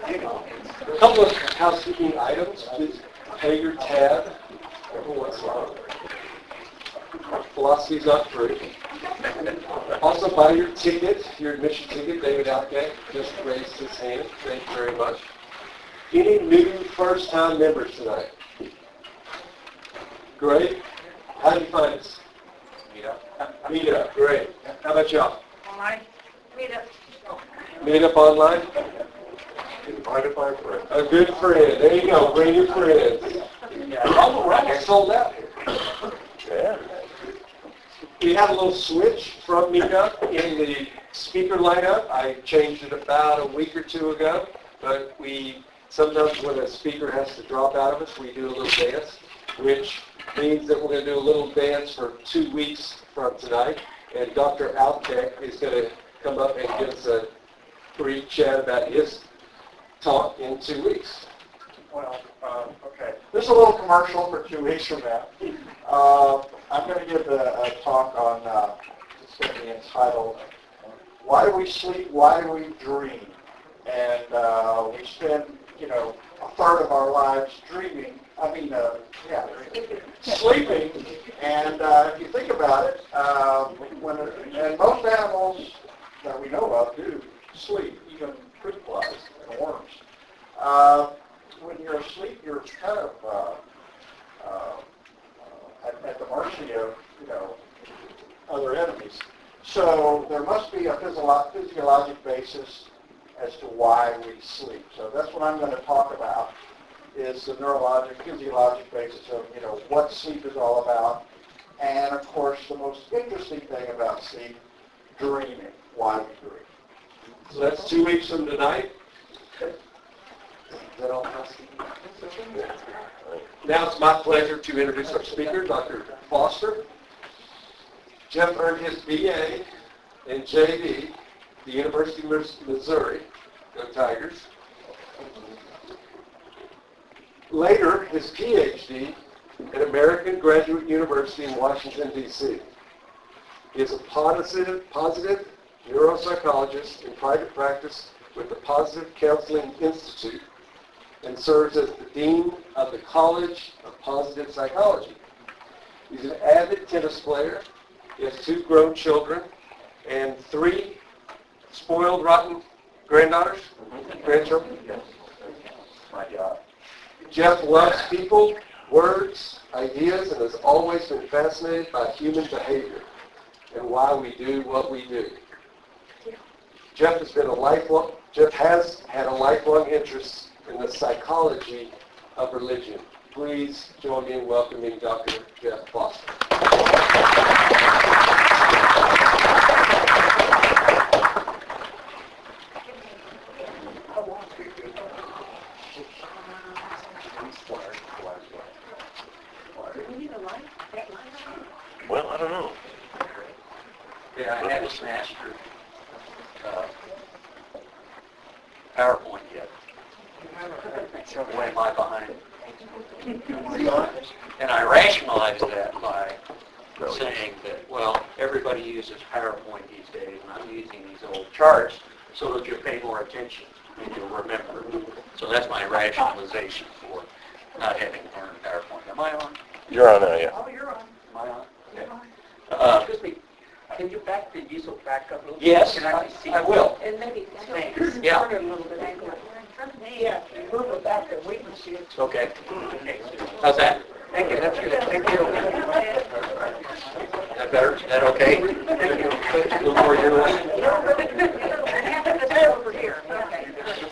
A couple of housekeeping items. Please pay your tab every once in a while. Philosophy's not free. Also buy your ticket, your admission ticket. David Outgate just raised his hand. Thank you very much. Any new first-time members tonight? Great. How did you find us? Meet up. Great. How about y'all? Online. Meet up. Meet up online? Invited by a friend. A good friend. There you go. Bring your friends. All right. Sold out here. Yeah. We have a little switch from Meetup in the speaker lineup. I changed it about a week or two ago, but we sometimes when a speaker has to drop out of us, we do a little dance, which means that we're going to do a little dance for 2 weeks from tonight, and Dr. Altek is going to come up and give us a brief chat about his talk in 2 weeks. Well, okay. This is a little commercial for 2 weeks from now. I'm going to give a talk on, it's going to be entitled, Why Do We Sleep, Why Do We Dream? And we spend, a third of our lives dreaming, sleeping. And if you think about it, and most animals that we know of do sleep, even fruit flies and worms. When you're asleep, you're kind of at the mercy of, other enemies. So there must be a physiologic basis as to why we sleep. So that's what I'm going to talk about, is the neurologic, physiologic basis of, what sleep is all about. And, of course, the most interesting thing about sleep, dreaming, why we dream. So that's 2 weeks from tonight. Is that all? Now it's my pleasure to introduce our speaker, Dr. Foster. Jeff earned his BA and JD at the University of Missouri. Go Tigers. Later, his PhD at American Graduate University in Washington, D.C. He is a positive neuropsychologist in private practice with the Positive Counseling Institute and serves as the Dean of the College of Positive Psychology. He's an avid tennis player. He has 2 grown children and 3 spoiled, rotten granddaughters, grandchildren. My job. Jeff loves people, words, ideas, and has always been fascinated by human behavior and why we do what we do. Jeff has had a lifelong interest in the psychology of religion. Please join me in welcoming Dr. Jeff Foster. Well, I don't know. Yeah, I haven't mastered PowerPoint yet. So why am I behind? And I rationalize that by saying that, well, everybody uses PowerPoint these days, and I'm using these old charts so that you'll pay more attention and you'll remember. So that's my rationalization for not having learned PowerPoint. Am I on? You're on now, yeah. Oh, you're on. Am I on? Okay. Excuse me. Can you back the easel back up a little bit? Yes, Can I see? I will. And maybe Thanks. Yeah. turn it a little bit. Yeah, move it back and we can see it. Okay. How's that? Thank you. That's good. Thank you. Is that better? Is that okay? A little more your way? Over here. Okay.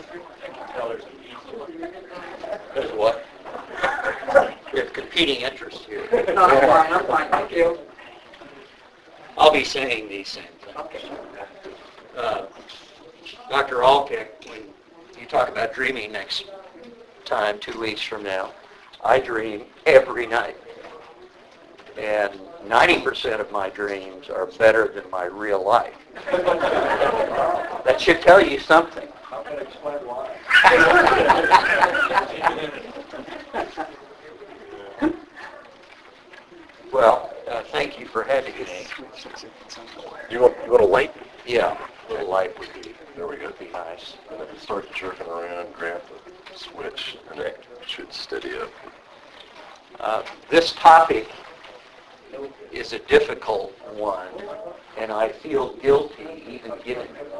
There's what? We have competing interests here. No, I'm fine. Thank you. I'll be saying these same things. Okay. Dr. Alkek, when you talk about dreaming next time, 2 weeks from now, I dream every night. And 90% of my dreams are better than my real life. That should tell you something. I'm going to explain why. Well, thank you for having me. You want a light? Yeah, a little light would be There we go. nice. Start the jerking around, grab the switch, and it should steady up. This topic is a difficult one, and I feel guilty even giving it.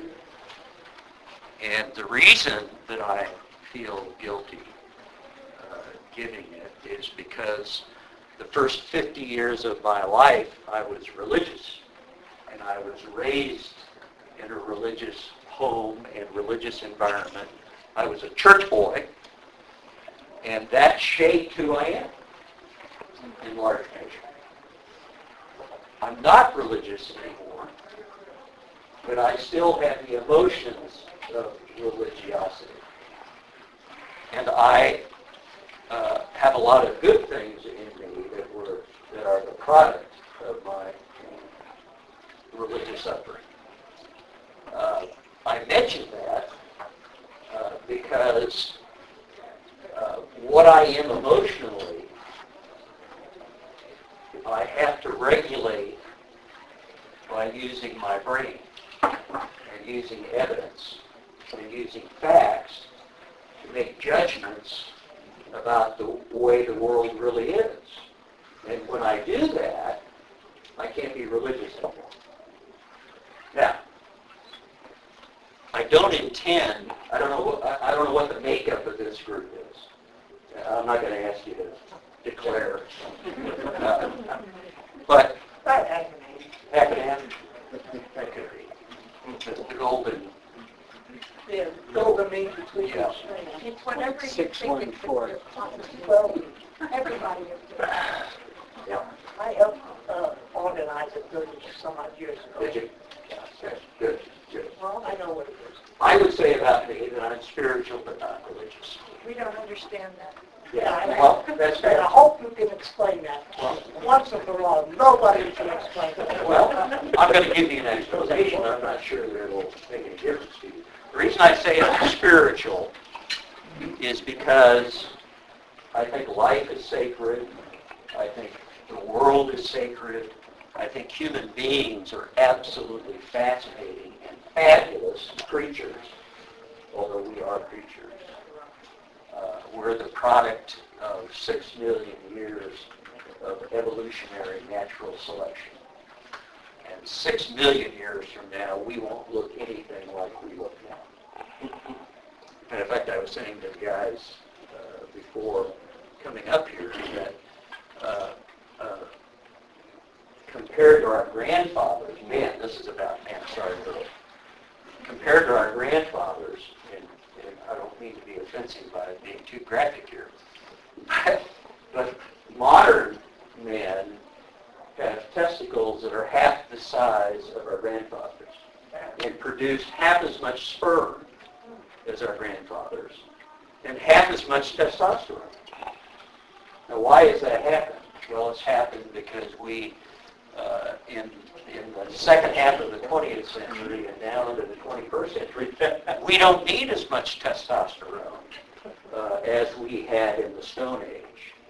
And the reason that I feel guilty giving it is because the first 50 years of my life I was religious, and I was raised in a religious home and religious environment. I was a church boy, and that shaped who I am in large measure. I'm not religious anymore, but I still have the emotions of religiosity. And I have a lot of good things in me that are the product of my religious upbringing. I mention that because what I am emotionally, I have to regulate by using my brain and using evidence and using facts to make judgments about the way the world really is. And when I do that, I can't be religious anymore. Now, I don't intend, I don't know what the makeup of this group is. I'm not going to ask you to declare. But academic, that could be. The golden. Yeah, golden mean between Yeah. It's whatever you think it's 614. Well, everybody is doing. Yeah. I helped organize it 30 some odd years ago. Did you? Yeah. Good. Good. Well, I know what it is. I would say about me that I'm spiritual but not religious. We don't understand that. Yeah. Well, that's And I fair. hope you can explain that. Once and for all, nobody can explain that. Well, I'm going to give you an explanation. I'm not sure that it will make any difference to you. The reason I say I'm spiritual is because I think life is sacred. I think the world is sacred. I think human beings are absolutely fascinating and fabulous creatures, although we are creatures. We're the product of 6 million years of evolutionary natural selection. And 6 million years from now, we won't look anything like we look now. And in fact, I was saying to the guys before coming up here that compared to our grandfathers, man, this is about, man, sorry, girl. Compared to our grandfathers, and I don't mean to be offensive by being too graphic here, but modern men have testicles that are half the size of our grandfathers and produce half as much sperm as our grandfathers and half as much testosterone. Now, why has that happened? Well, it's happened because we, in the second half of the 20th century and now into the 21st century, we don't need as much testosterone as we had in the Stone Age.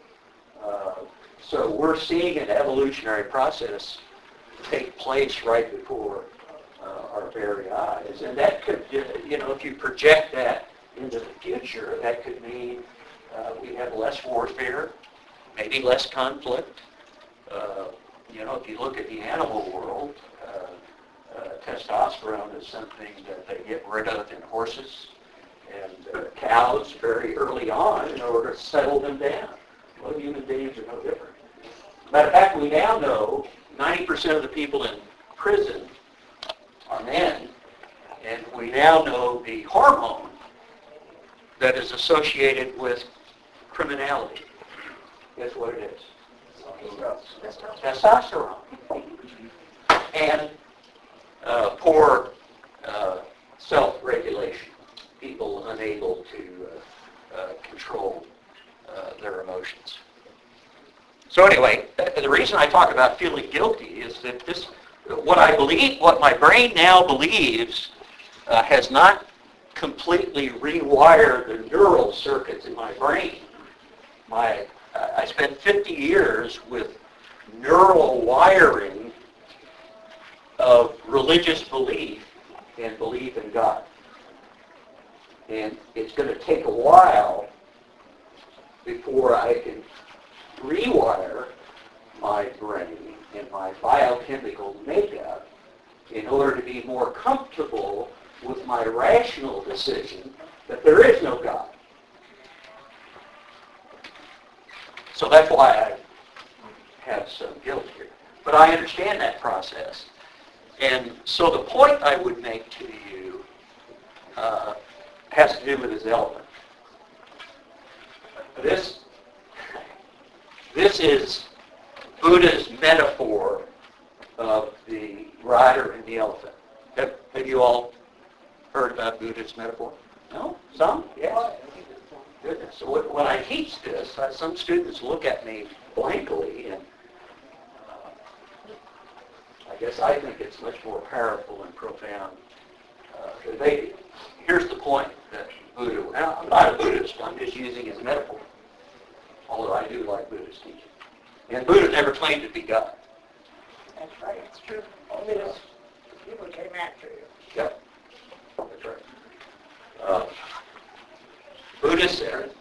So we're seeing an evolutionary process take place right before our very eyes. And that could, if you project that into the future, that could mean we have less warfare, maybe less conflict. If you look at the animal world, testosterone is something that they get rid of in horses and cows very early on in order to settle them down. Well, human beings are no different. Matter of fact, we now know 90% of the people in prison are men, and we now know the hormone that is associated with criminality. Guess what it is? Testosterone. And poor self-regulation, people unable to control their emotions. So anyway, the reason I talk about feeling guilty is that what my brain now believes has not completely rewired the neural circuits in my brain. I spent 50 years with neural wiring of religious belief and belief in God. And it's going to take a while before I can rewire my brain and my biochemical makeup in order to be more comfortable with my rational decision that there is no God. So that's why I have some guilt here. But I understand that process. And so the point I would make to you has to do with this elephant. This is Buddha's metaphor of the rider and the elephant. Have you all heard about Buddha's metaphor? No? Some? Yes. Goodness. So when I teach this, some students look at me blankly, and I guess I think it's much more powerful and profound than they do. Here's the point that Buddha, now, I'm not a Buddhist, I'm just using his metaphor, although I do like Buddhist teaching. And Buddha never claimed to be God. That's right, it's true. Only those people came after you. Yep, that's right. Buddha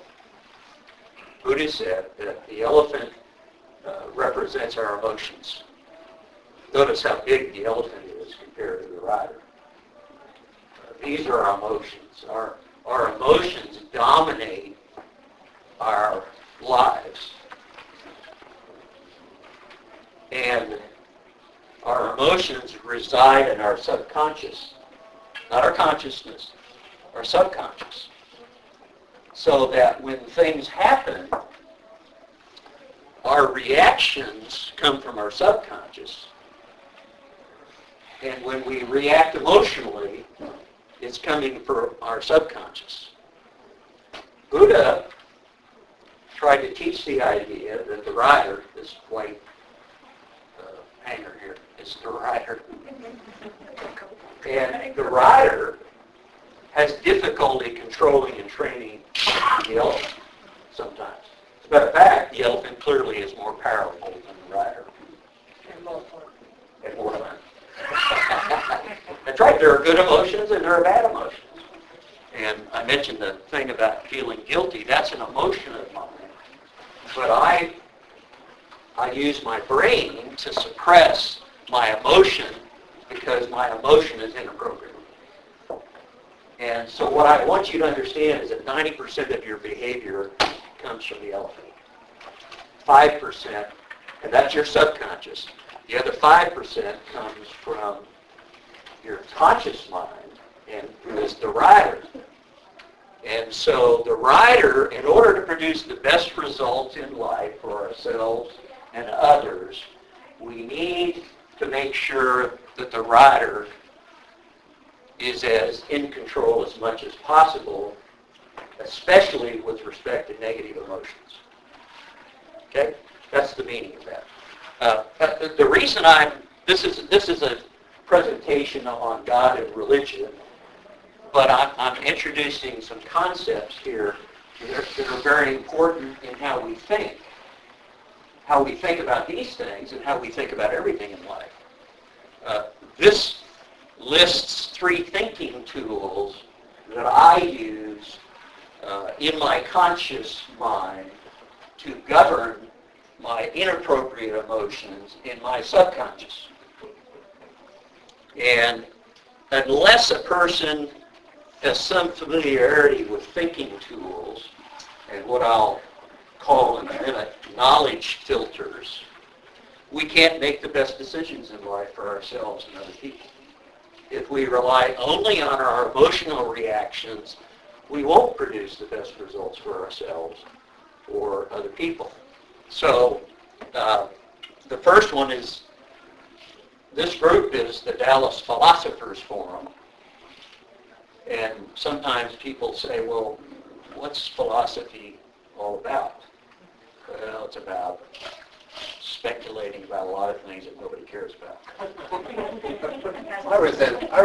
said that the elephant represents our emotions. Notice how big the elephant is compared to the rider. These are our emotions. Our emotions dominate our lives. And our emotions reside in our subconscious, not our consciousness, our subconscious. So that when things happen, our reactions come from our subconscious. And when we react emotionally, it's coming from our subconscious. Buddha tried to teach the idea that the rider, this white hanger here, is the rider. And the rider has difficulty controlling and training the elephant sometimes. As a matter of fact, the elephant clearly is more powerful than the rider. And more fun. And more fun. That's right, there are good emotions and there are bad emotions. And I mentioned the thing about feeling guilty. That's an emotion of mine. But I use my brain to suppress my emotion because my emotion is inappropriate. And so what I want you to understand is that 90% of your behavior comes from the elephant. 5%, and that's your subconscious. The other 5% comes from your conscious mind, and is the rider. And so the rider, in order to produce the best results in life for ourselves and others, we need to make sure that the rider is as in control as much as possible, especially with respect to negative emotions. Okay? That's the meaning of that. The reason this is a presentation on God and religion, but I'm introducing some concepts here that are very important in how we think about these things and how we think about everything in life. This lists 3 thinking tools that I use in my conscious mind to govern my inappropriate emotions in my subconscious. And unless a person has some familiarity with thinking tools and what I'll call in a minute knowledge filters, we can't make the best decisions in life for ourselves and other people. If we rely only on our emotional reactions, we won't produce the best results for ourselves or other people. So the first one is, this group is the Dallas Philosophers Forum. And sometimes people say, well, what's philosophy all about? Well, it's about speculating about a lot of things that nobody cares about. I resent It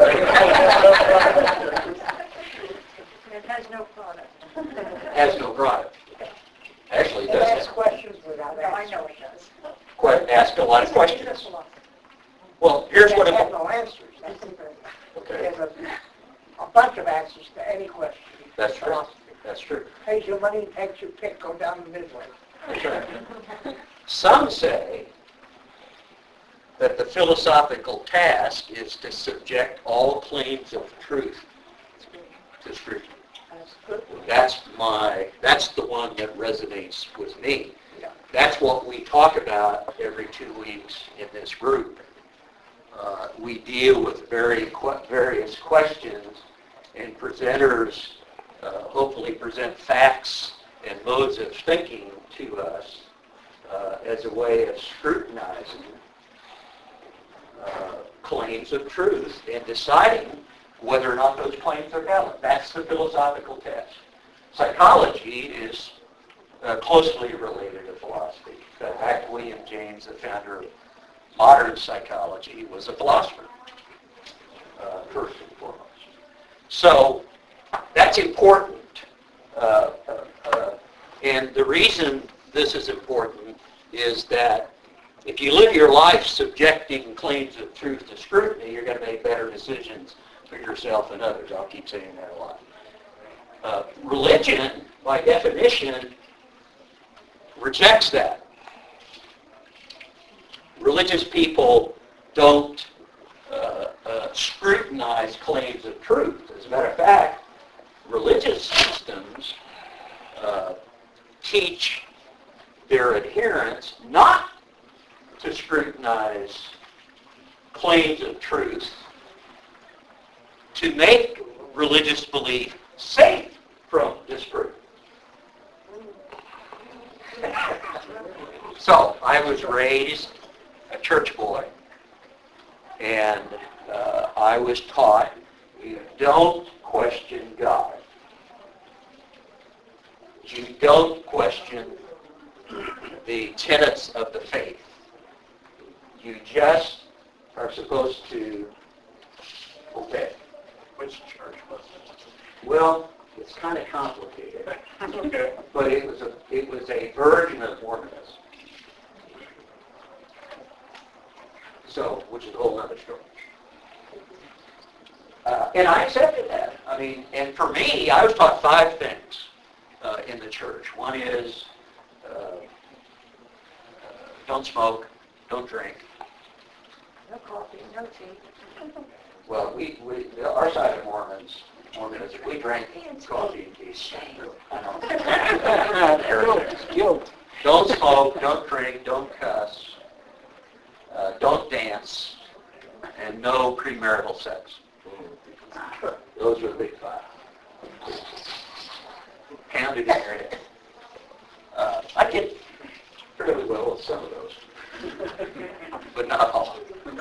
has no product. Has no product. Actually, it It asks doesn't. questions without answers. I know it does. Ask a lot of questions. Well, here's what It has it... no answers. That's the thing. Okay. There's a bunch of answers to any question. That's true. That's true. Pays your money, takes your pick, go down the midway. That's right. Some say that the philosophical task is to subject all claims of truth to scrutiny. That's good. That's the one that resonates with me. That's what we talk about every 2 weeks in this group. We deal with various questions, and presenters hopefully present facts and modes of thinking to us as a way of scrutinizing claims of truth and deciding whether or not those claims are valid. That's the philosophical test. Psychology is closely related to philosophy. In fact, William James, the founder of modern psychology, was a philosopher, first and foremost. So that's important. And the reason this is important is that if you live your life subjecting claims of truth to scrutiny, you're going to make better decisions for yourself and others. I'll keep saying that a lot. Religion, by definition, rejects that. Religious people don't scrutinize claims of truth. As a matter of fact, religious systems teach their adherents not to scrutinize claims of truth, to make religious belief safe from disproof. So, I was raised a church boy, and I was taught you don't question God. You don't question the tenets of the faith. You just are supposed to obey. Which church was it? Well, it's kind of complicated, Okay. but it was a version of Mormonism. So, which is a whole other story. And I accepted that. I mean, and for me, I was taught 5 things in the church. One is don't smoke, don't drink. No coffee, no tea. Well, our side of Mormonism, we drank coffee and tea. Guilt. Don't smoke, don't drink, don't cuss, don't dance, and no premarital sex. Those are the big 5. Pounded in your head. I did fairly well with some of those, but not all.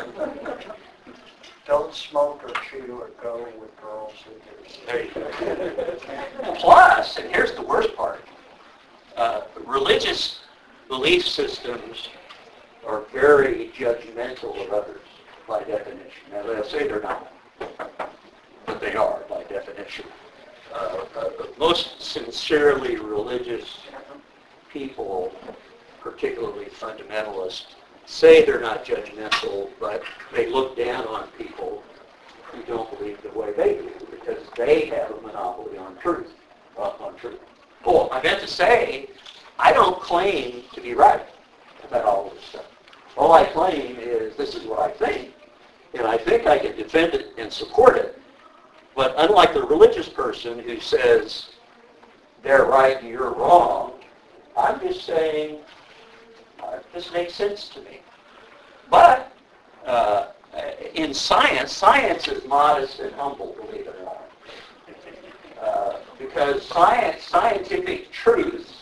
Don't smoke or chew or go with girls who do. There you go. Plus, and here's the worst part, religious belief systems are very judgmental of others by definition. Now, they'll say they're not, but they are by definition. Most sincerely religious people, particularly fundamentalists, say they're not judgmental, but they look down on people who don't believe the way they do because they have a monopoly on truth. Oh, I meant to say, I don't claim to be right about all this stuff. All I claim is this is what I think, and I think I can defend it and support it. But unlike the religious person who says they're right and you're wrong, I'm just saying this makes sense to me. But in science is modest and humble, believe it or not. Because scientific truths,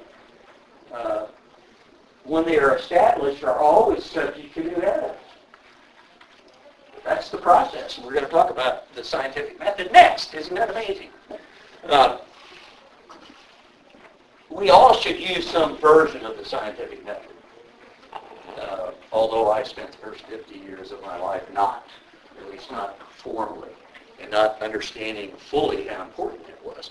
when they are established, are always subject to new evidence. That's the process. And we're going to talk about the scientific method next. Isn't that amazing? We all should use some version of the scientific method. Although I spent the first 50 years of my life not, at least not formally, and not understanding fully how important it was.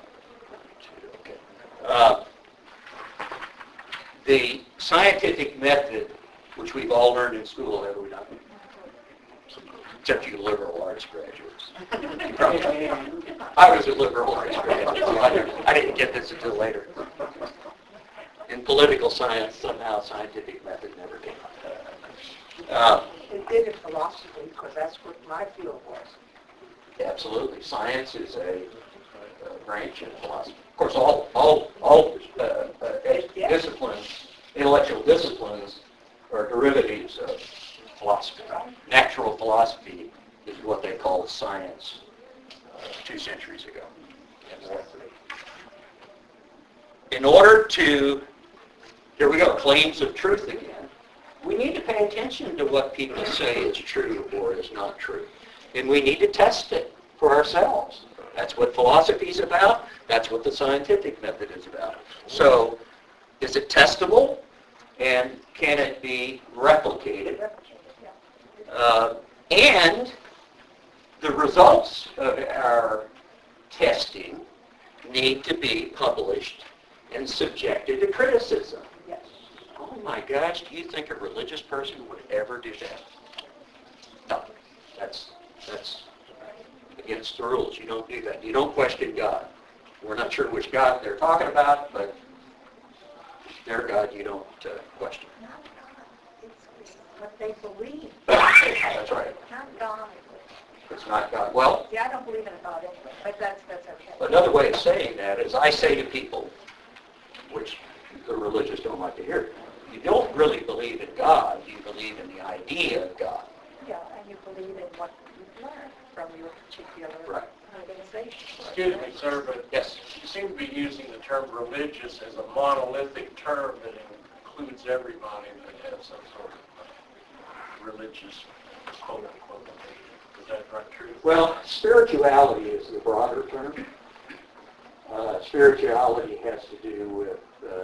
The scientific method, which we've all learned in school, have we not? except you liberal arts graduates. I was a liberal arts graduate, so I didn't get this until later. In political science, somehow scientific method never came up. It did in philosophy, because that's what my field was. Absolutely. Science is a branch in philosophy. Of course, all disciplines, intellectual disciplines, are derivatives of philosophy. Natural philosophy is what they called science 2 centuries ago. In order to, here we go, claims of truth again, we need to pay attention to what people say is true or is not true. And we need to test it for ourselves. That's what philosophy is about. That's what the scientific method is about. So, is it testable? And can it be replicated? And the results of our testing need to be published and subjected to criticism. Yes. Oh my gosh, do you think a religious person would ever do that? No, that's against the rules. You don't do that. You don't question God. We're not sure which God they're talking about, but their God you don't question. It's what they believe. That's right. Not God. It's not God. Well, Yeah, I don't believe in a God anyway, but that's okay. another way of saying that is I say to people, which the religious don't like to hear, you don't really believe in God. You believe in the idea of God. Yeah, and you believe in what you've learned from your particular Right. organization. Excuse me, sir, but Yes. you seem to be using the term religious as a monolithic term that includes everybody that has some sort of religious quote-unquote. Is that not true? Well, spirituality is the broader term. Spirituality has to do with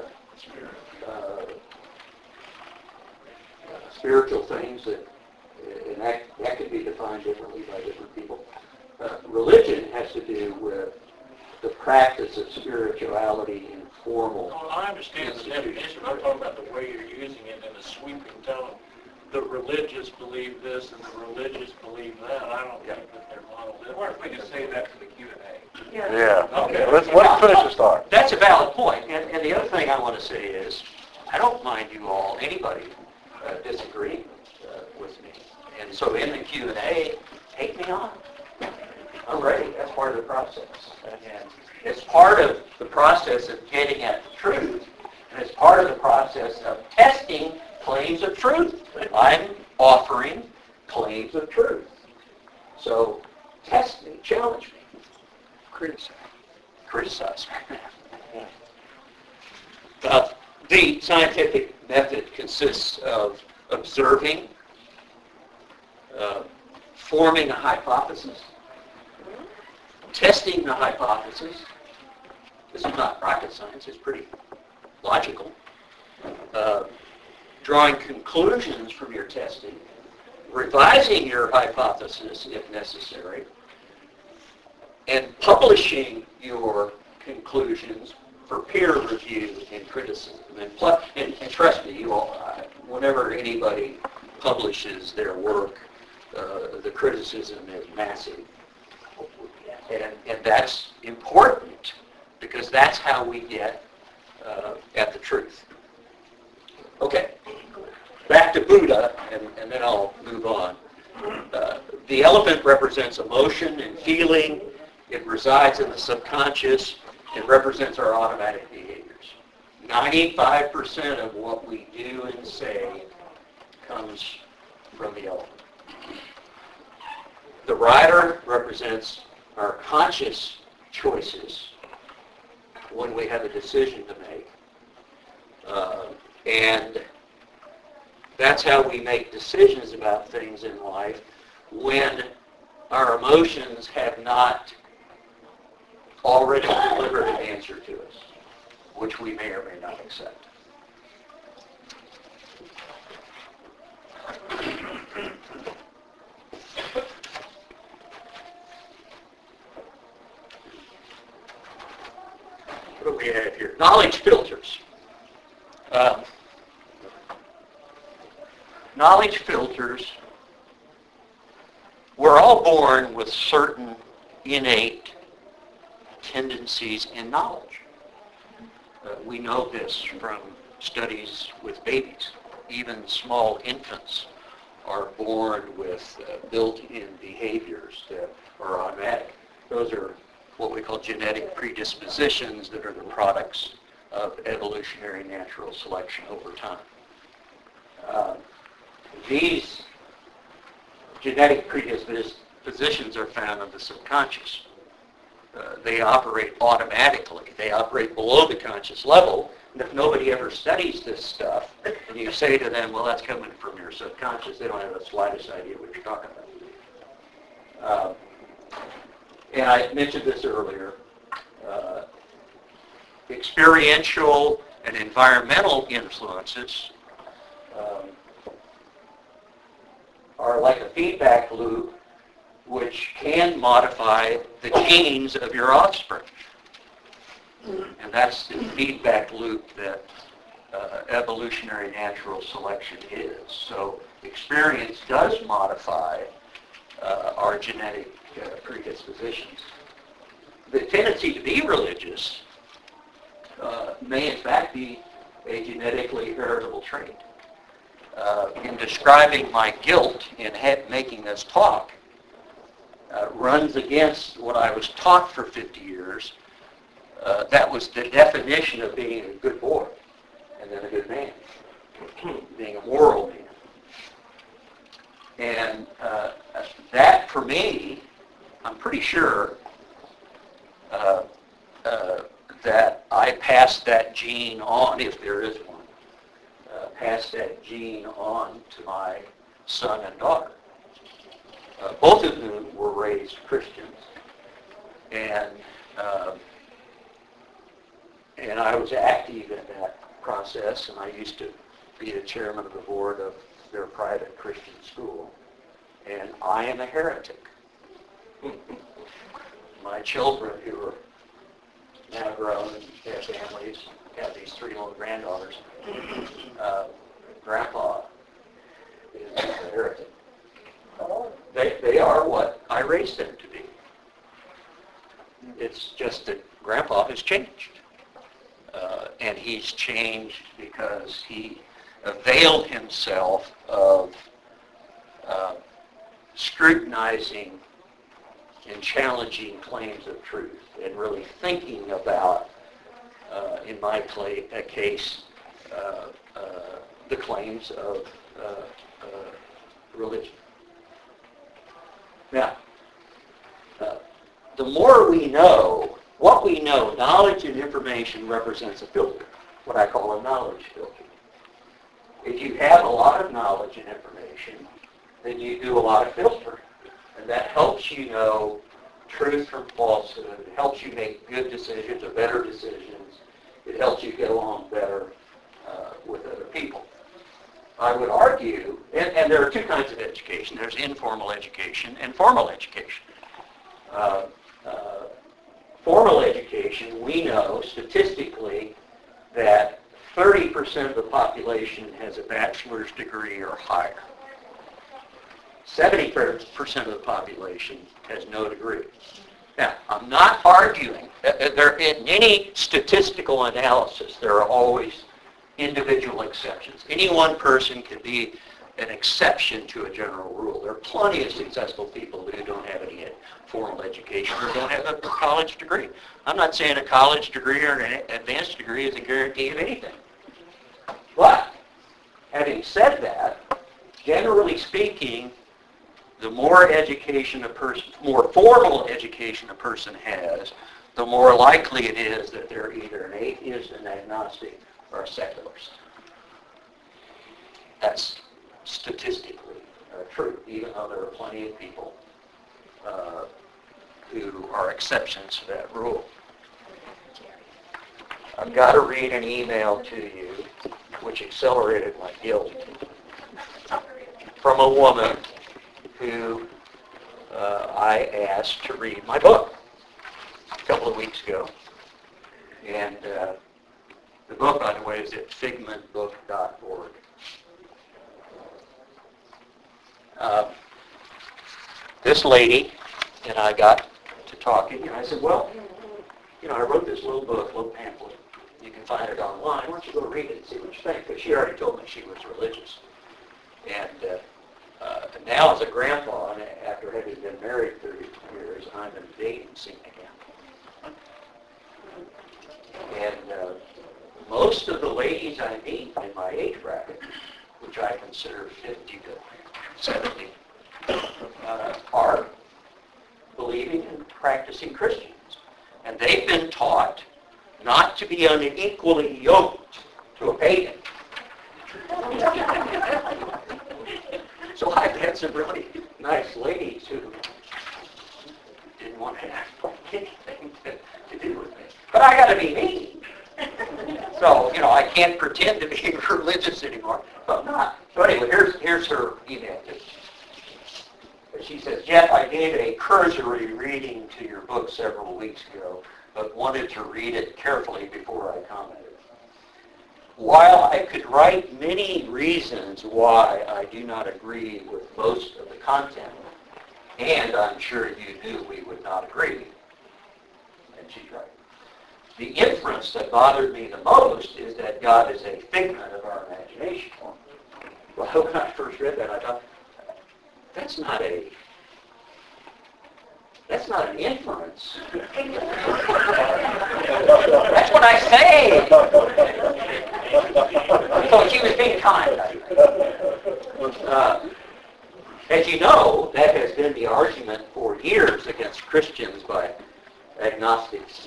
spiritual things and that can be defined differently by different people. Religion has to do with the practice of spirituality in formal. Well, I understand the definition. I'm talking about the way you're using it in a sweeping tone. The religious believe this and the religious believe that. I don't think that they're monolithic. Why don't we just say that to the Q&A? Yeah. Okay. Let's finish this thought. That's a valid point. And the other thing I want to say is, I don't mind you all, anybody, disagreeing with me. And so in the Q&A, take me on. I'm ready. That's part of the process. And it's part of the process of getting at the truth. And it's part of the process of testing claims of truth. I'm offering claims of truth. So test me, challenge me, criticize me. The scientific method consists of observing, forming a hypothesis, testing the hypothesis. This is not rocket science, it's pretty logical. Drawing conclusions from your testing, revising your hypothesis if necessary, and publishing your conclusions for peer review and criticism. And trust me, you all, whenever anybody publishes their work, the criticism is massive. And that's important because that's how we get at the truth. Okay, back to Buddha, and then I'll move on. The elephant represents emotion and feeling. It resides in the subconscious. It represents our automatic behaviors. 95% of what we do and say comes from the elephant. The rider represents our conscious choices when we have a decision to make. And that's how we make decisions about things in life when our emotions have not already delivered an answer to us, which we may or may not accept. What do we have here? Knowledge filters. Knowledge filters we're all born with certain innate tendencies and knowledge. We know this from studies with babies. Even small infants are born with built-in behaviors that are automatic. Those are what we call genetic predispositions that are the products of evolutionary natural selection over time. These genetic predispositions are found in the subconscious. They operate automatically. They operate below the conscious level. And if nobody ever studies this stuff, and you say to them, well, that's coming from your subconscious, they don't have the slightest idea what you're talking about. And I mentioned this earlier. Experiential and environmental influences are like a feedback loop which can modify the genes of your offspring. And that's the feedback loop that evolutionary natural selection is. So experience does modify our genetic predispositions. The tendency to be religious may in fact be a genetically heritable trait. In describing my guilt in making this talk, runs against what I was taught for 50 years. That was the definition of being a good boy, and then a good man, being a moral man. And that, for me, I'm pretty sure that I passed that gene on, if there is one, passed that gene on to my son and daughter. Both of whom were raised Christians, and I was active in that process, and I used to be the chairman of the board of their private Christian school, and I am a heretic. My children, who are now grown and have families, have these 3 little granddaughters, Grandpa is a heretic. They are what I raised them to be. It's just that Grandpa has changed. And he's changed because he availed himself of scrutinizing and challenging claims of truth and really thinking about, in my case, the claims of religion. Now, the more we know, what we know, knowledge and information represents a filter, what I call a knowledge filter. If you have a lot of knowledge and information, then you do a lot of filtering. And that helps you know truth from falsehood. It helps you make good decisions or better decisions. It helps you get along better with other people. I would argue, and there are 2 kinds of education. There's informal education and formal education. Formal education, we know statistically that 30% of the population has a bachelor's degree or higher. 70% of the population has no degree. Now, I'm not arguing. In any statistical analysis, there are always individual exceptions. Any one person can be an exception to a general rule. There are plenty of successful people who don't have any formal education or don't have a college degree. I'm not saying a college degree or an advanced degree is a guarantee of anything. But, having said that, generally speaking, the more education a person, more formal education a person has, the more likely it is that they're either an atheist, an agnostic, or a secularist. That's statistically true, even though there are plenty of people who are exceptions to that rule. I've got to read an email to you which accelerated my guilt from a woman who I asked to read my book a couple of weeks ago. And the book, by the way, is at figmentbook.org. this lady and I got to talking, and I said, well, I wrote this little book, little pamphlet. You can find it online. Why don't you go read it and see what you think? Because she already told me she was religious. And now as a grandpa, and after having been married 30 years, I'm in a dating scene again. And most of the ladies I meet in my age bracket, which I consider 50 to 70, are believing and practicing Christians. And they've been taught not to be unequally yoked to a pagan. So I've had some really nice ladies who didn't want to have anything to do with me. But I got to be me. So, I can't pretend to be religious anymore. But I'm not. So anyway, here's her email. She says, Jeff, I gave a cursory reading to your book several weeks ago, but wanted to read it carefully before I commented. While I could write many reasons why I do not agree with most of the content, and I'm sure you knew we would not agree, and she's right. The inference that bothered me the most is that God is a figment of our imagination. Well, when I first read that, I thought, that's not an inference. That's what I say. So she was being kind, I think. As you know, that has been the argument for years against Christians by agnostics.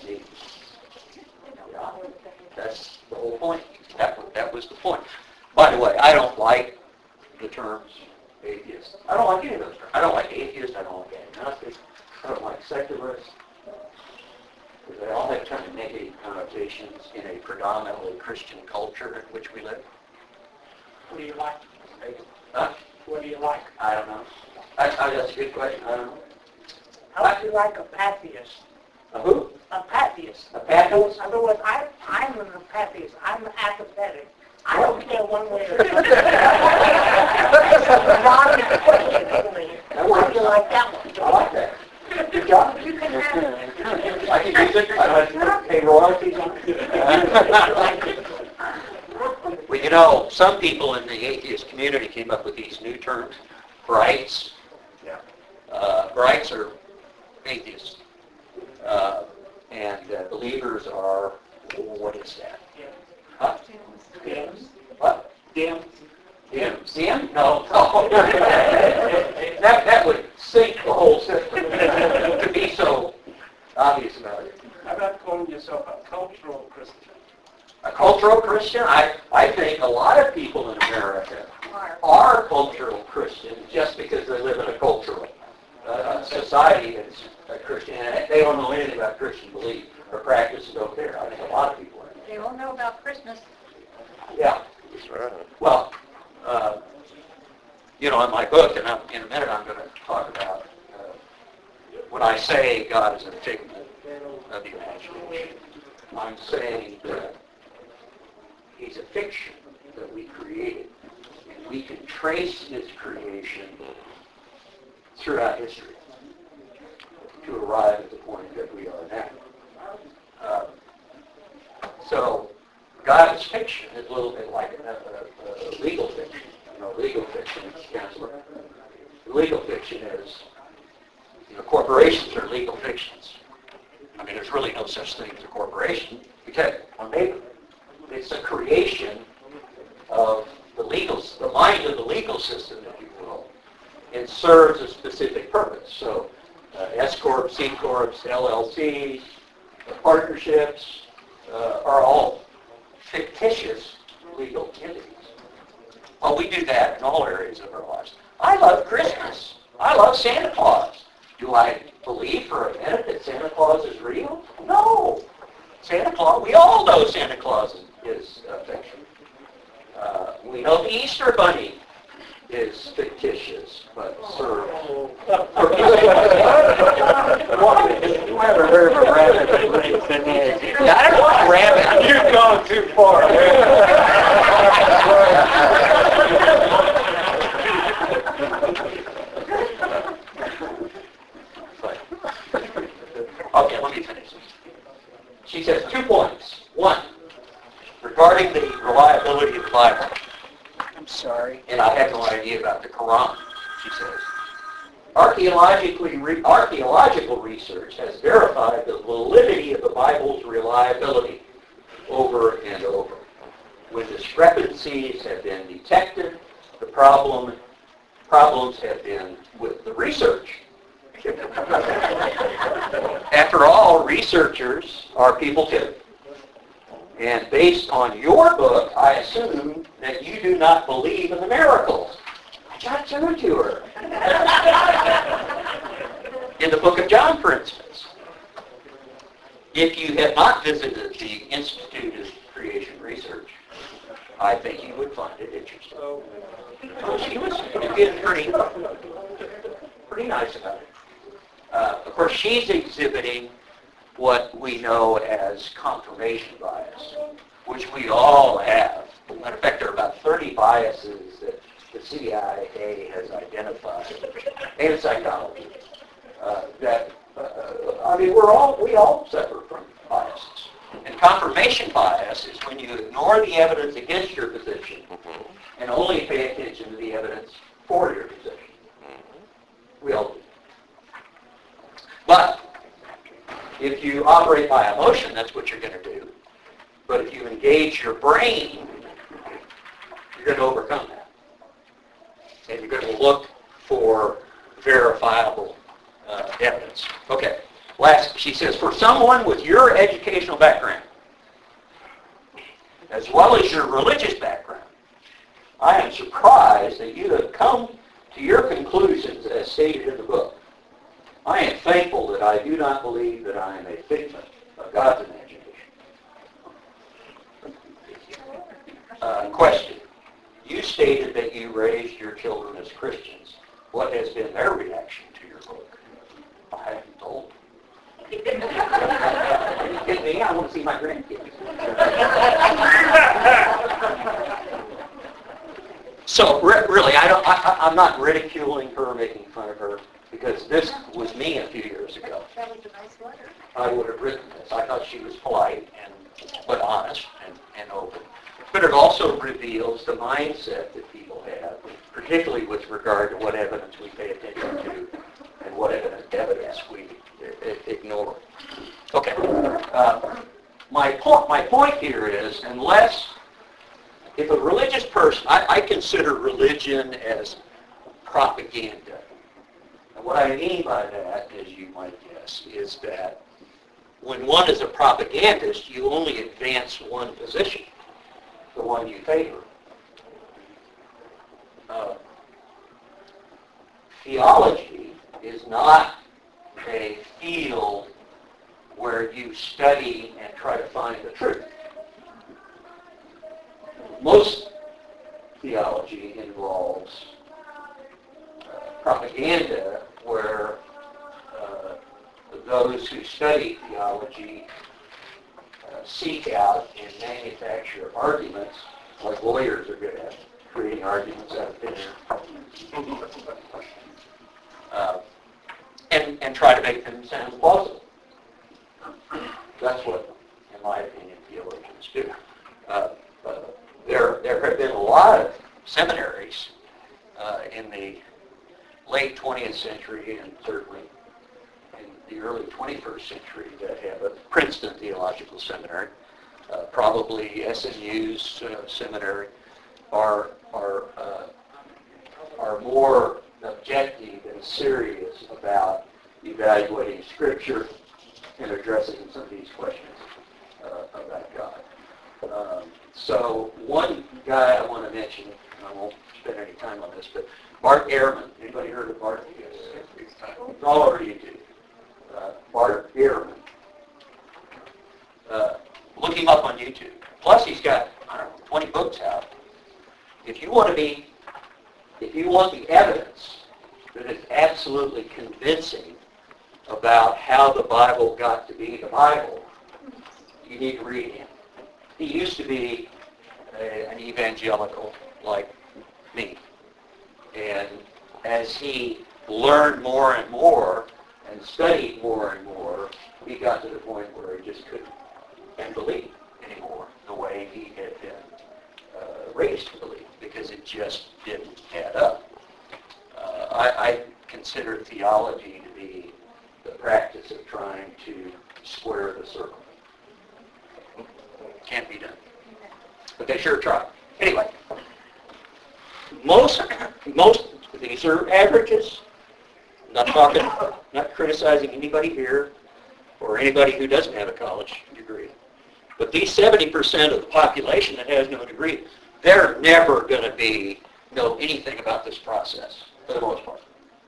That's the whole point. That was the point. By the way, I don't like the terms atheist. I don't like any of those terms. I don't like atheist. I don't like agnostic. I don't like secularists. Because they all have kind of negative connotations in a predominantly Christian culture in which we live. What do you like? Huh? What do you like? I don't know. That's a good question. I don't know. How do you like a pantheist? A who? A pantheist. A pantheist? In other words, I'm an pantheist. I'm apathetic. I don't care one way or the other. How do you like that one? I like that. Good job. You can have it. I can use it. I don't have to pay royalties on it. Well, some people in the atheist community came up with these new terms. Brights. Yeah. Brights are atheists. And believers are, what is that? Huh? Dims. What? Dims. Dims. Dim? No. that would sink the whole system to be so obvious about it. How about calling yourself a cultural Christian? A cultural Christian? I think a lot of people in America are cultural Christians just because they live in a cultural society that's a Christian. And they don't know anything about Christian belief or practice and don't care. I think a lot of people are. They won't know about Christmas. Yeah. That's right. Well, in my book, and in a minute I'm going to talk about when I say God is a figment of the imagination, I'm saying that He's a fiction that we created. And we can trace His creation throughout history to arrive at the point that we are now. So God's fiction is a little bit like a legal fiction. Legal fiction, Counselor. Legal fiction is, corporations are legal fictions. I mean, there's really no such thing as a corporation. Okay, on paper. It's a creation of the mind of the legal system, if you will. It serves a specific purpose. So, S corps, C corps, LLCs, partnerships are all fictitious legal entities. Well, we do that in all areas of our lives. I love Christmas. I love Santa Claus. Do I believe for a minute that Santa Claus is real? No. Santa Claus, we all know Santa Claus is fiction. We know the Easter Bunny is fictitious, but serves. You ever heard of a rabbit that lays an egg? I don't want a rabbit. You've gone too far. says 2 points. 1, regarding the reliability of the Bible. I'm sorry. And I have no idea about the Quran, she says. Archaeological research has verified the validity of the Bible's reliability over and over. When discrepancies have been detected, the problems have been with the research. After all, researchers are people too. And based on your book, I assume that you do not believe in the miracles. I got through to her. In the book of John, for instance. If you have not visited the Institute of Creation Research, I think you would find it interesting. Well, she was being pretty nice about it. Of course, she's exhibiting what we know as confirmation bias, which we all have. As a matter of fact, there are about 30 biases that the CIA has identified, and psychology. We all suffer from biases. And confirmation bias is when you ignore the evidence against your position and only pay attention to the evidence for your position. We all do. But if you operate by emotion, that's what you're going to do. But if you engage your brain, you're going to overcome that. And you're going to look for verifiable evidence. Okay. Last, she says, for someone with your educational background, as well as your religious background, I am surprised that you have come to your conclusions as stated in the book. I am thankful that I do not believe that I am a figment of God's imagination. Question. You stated that you raised your children as Christians. What has been their reaction to your book? I haven't told them. Are you kidding me? I want to see my grandkids. So really, I'm not ridiculing her, making fun of her, because this was me a few years ago. That was a nice letter. I would have written this. I thought she was polite but honest and open. But it also reveals the mindset that people have, particularly with regard to what evidence we pay attention to and what evidence we ignore. Okay. My point here is, if a religious person, I consider religion as propaganda. And what I mean by that, as you might guess, is that when one is a propagandist, you only advance one position, the one you favor. Theology is not a field where you study and try to find the truth. Most theology involves propaganda, where those who study theology seek out and manufacture arguments, like lawyers are good at, creating arguments out of thin air, and try to make them sound plausible. That's what, in my opinion, theologians do. There have been a lot of seminaries in the late 20th century and certainly in the early 21st century that have a Princeton Theological Seminary, probably SMU's seminary, are more objective and serious about evaluating Scripture and addressing some of these questions about God. So one guy I want to mention, and I won't spend any time on this, but Bart Ehrman. Anybody heard of Bart? Yes. It's all over YouTube. Bart Ehrman. Look him up on YouTube. Plus he's got, 20 books out. If you want the evidence that is absolutely convincing about how the Bible got to be the Bible, you need to read him. He used to be an evangelical like me. And as he learned more and more and studied more and more, he got to the point where he just couldn't and believe anymore the way he had been raised to believe, because it just didn't add up. I consider theology to be the practice of trying to square the circle. Can't be done. But they sure try. Anyway, most these are averages. Not criticizing anybody here or anybody who doesn't have a college degree. But these 70% of the population that has no degree, they're never going to know anything about this process, for the most part.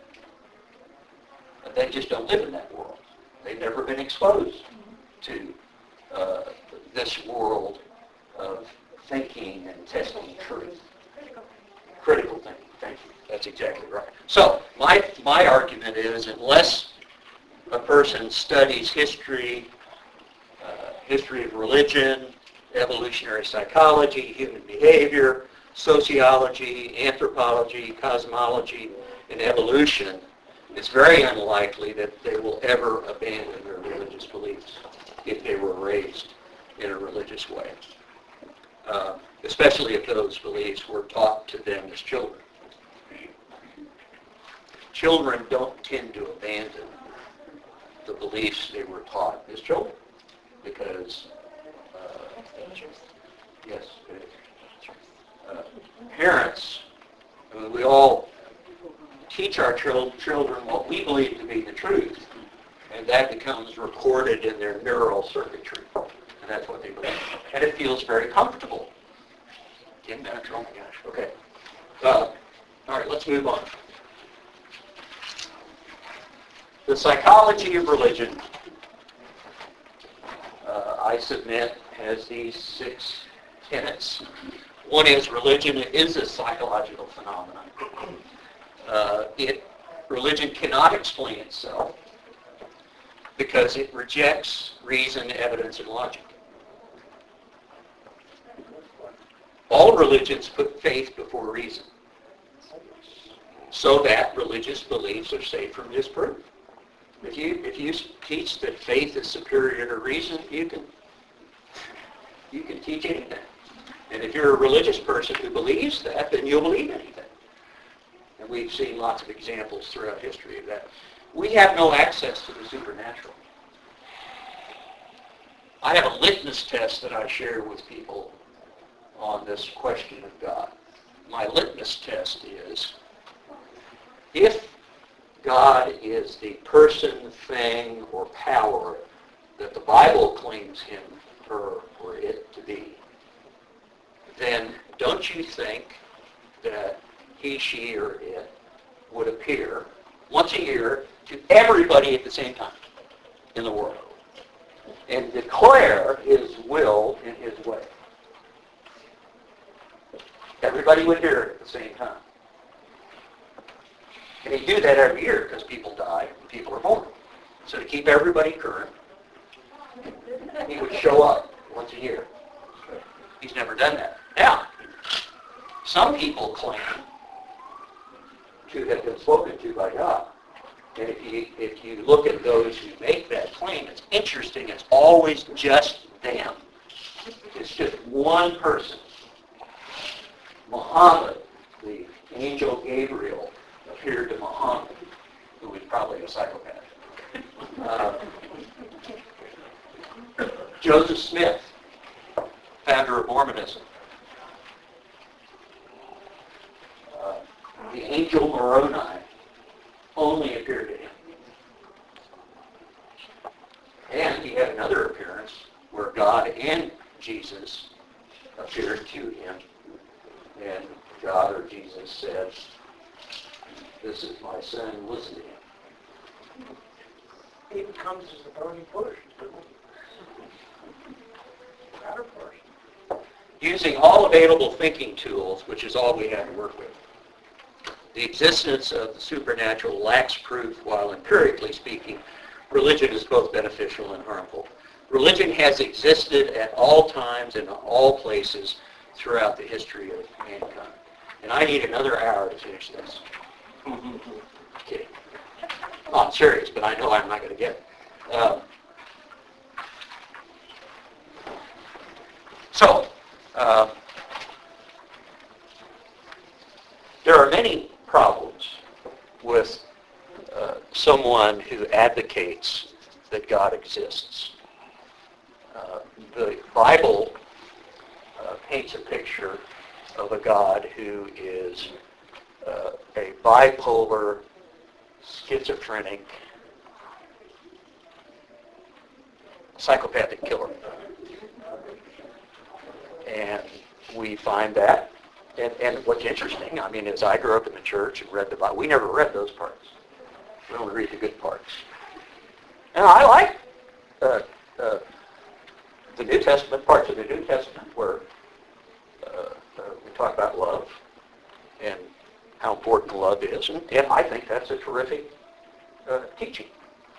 But they just don't live in that world. They've never been exposed to this world of thinking and testing truth. Critical thinking. Thank you. That's exactly right. So my argument is, unless a person studies history, history of religion, evolutionary psychology, human behavior, sociology, anthropology, cosmology, and evolution, it's very unlikely that they will ever abandon their religious beliefs if they were raised in a religious way, especially if those beliefs were taught to them as children. Children don't tend to abandon the beliefs they were taught as children because, yes, parents, I mean, we all teach our children what we believe to be the truth, and that becomes recorded in their neural circuitry, and that's what they believe. And it feels very comfortable. 10 minutes, oh my gosh, okay. All right, let's move on. The psychology of religion, I submit, has these 6 tenets. One is religion is a psychological phenomenon. Religion cannot explain itself because it rejects reason, evidence, and logic. All religions put faith before reason so that religious beliefs are safe from disproof. If you teach that faith is superior to reason, you can teach anything. And if you're a religious person who believes that, then you'll believe anything. And we've seen lots of examples throughout history of that. We have no access to the supernatural. I have a litmus test that I share with people on this question of God. My litmus test is, if God is the person, thing, or power that the Bible claims him, her, or it to be, then don't you think that he, she, or it would appear once a year to everybody at the same time in the world and declare his will in his way? Everybody would hear it at the same time. And he'd do that every year because people die and people are born. So to keep everybody current, he would show up once a year. He's never done that. Now, some people claim to have been spoken to by God. And if you look at those who make that claim, it's interesting. It's always just them. It's just one person. Muhammad, the angel Gabriel, appeared to Muhammad, who was probably a psychopath. Joseph Smith, founder of Mormonism. The angel Moroni only appeared to him. And he had another appearance where God and Jesus appeared to him. And God or Jesus said, "This is my son, listen to him." He comes as a burning bush. Not a person. Using all available thinking tools, which is all we have to work with, the existence of the supernatural lacks proof, while empirically speaking, religion is both beneficial and harmful. Religion has existed at all times and in all places throughout the history of mankind. And I need another hour to finish this. Kidding. Oh, I'm serious, but I know I'm not going to get it. So, there are many problems with someone who advocates that God exists. The Bible paints a picture of a God who is a bipolar, schizophrenic, psychopathic killer. And we find that. And what's interesting, I mean, as I grew up in the church and read the Bible, we never read those parts. We only read the good parts. And I like the New Testament, parts of the New Testament where we talk about love and how important love is. And I think that's a terrific teaching.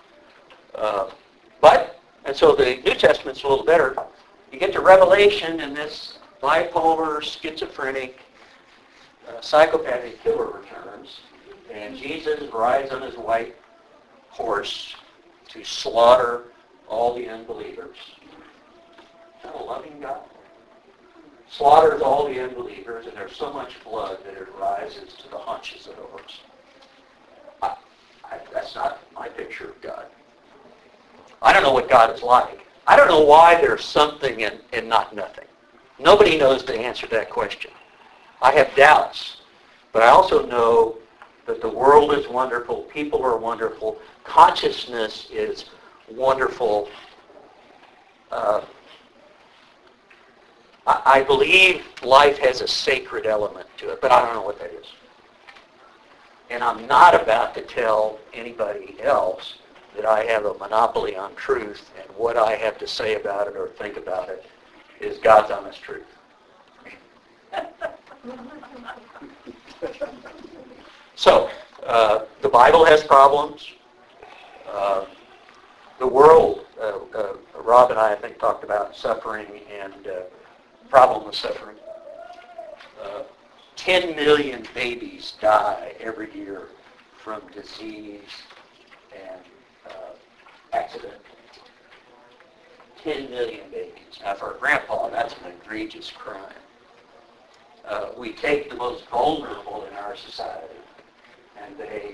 And so the New Testament's a little better. You get to Revelation and this bipolar, schizophrenic, psychopathic killer returns, and Jesus rides on his white horse to slaughter all the unbelievers. Is that a loving God? Slaughters all the unbelievers, and there's so much blood that it rises to the haunches of the horse. That's not my picture of God. I don't know what God is like. I don't know why there's something and not nothing. Nobody knows the answer to that question. I have doubts, but I also know that the world is wonderful, people are wonderful, consciousness is wonderful. I believe life has a sacred element to it, but I don't know what that is. And I'm not about to tell anybody else that I have a monopoly on truth, and what I have to say about it or think about it is God's honest truth. So, the Bible has problems. The world, Rob and I think, talked about suffering and problem with suffering. 10 million babies die every year from disease and accident. 10 million babies. Now, for a grandpa, that's an egregious crime. We take the most vulnerable in our society, and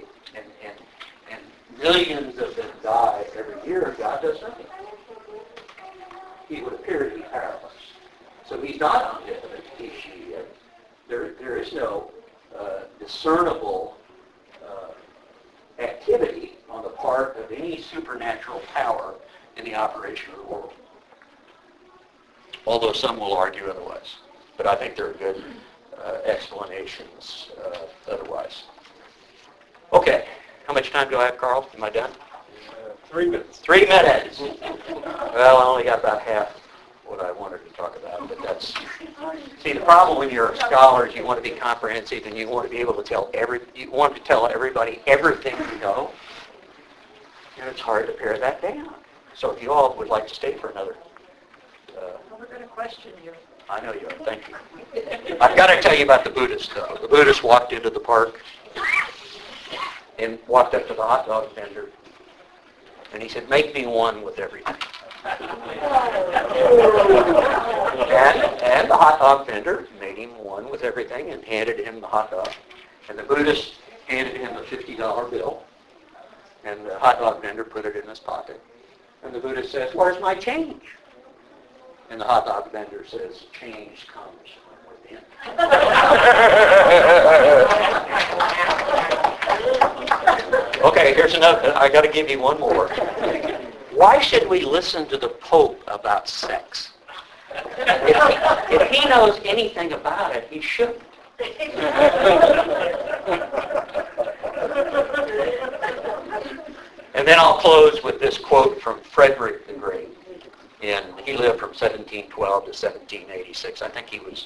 millions of them die every year. God does nothing. He would appear to be powerless. So he's not omnipotent. There is no discernible activity on the part of any supernatural power in the operation of the world. Although some will argue otherwise. But I think there are good explanations otherwise. Okay. How much time do I have, Carl? Am I done? 3 minutes. 3 minutes. Well, I only got about half what I wanted to talk about, but that's... See, the problem when you're a scholar is you want to be comprehensive and you want to be able to tell everybody everything you know, and it's hard to pare that down. So if you all would like to stay for another... Well, we're going to question you. I know you are. Thank you. I've got to tell you about the Buddhist, though. The Buddhist walked into the park and walked up to the hot dog vendor, and he said, "Make me one with everything." And the hot dog vendor made him one with everything and handed him the hot dog. And the Buddhist handed him a $50 bill, and the hot dog vendor put it in his pocket. And the Buddhist says, "Where's my change?" And the hot dog vendor says, "Change comes from within." Okay, here's another. I got to give you one more. Why should we listen to the Pope about sex? If he knows anything about it, he shouldn't. And then I'll close with this quote from Frederick the Great. And he lived from 1712 to 1786. I think he was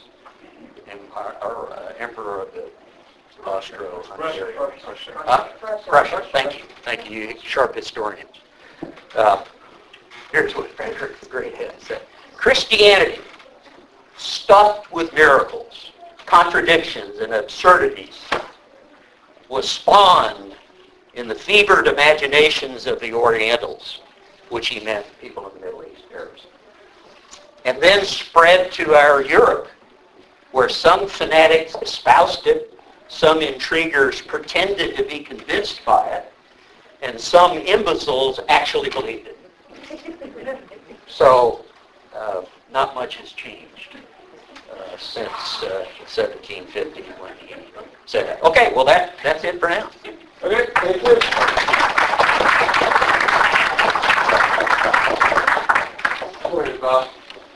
emperor of the Austro-Hungarian. Prussia. Thank you. Thank you. Sharp historians. Here's what Frederick the Great had said. Christianity, stuffed with miracles, contradictions, and absurdities, was spawned in the fevered imaginations of the Orientals, which he meant people in the Middle East, Arabs. and then spread to our Europe, where some fanatics espoused it, some intriguers pretended to be convinced by it, and some imbeciles actually believed it. So not much has changed since 1750 when he said that. Okay, well that's it for now. Okay, thank you. Morning, Bob.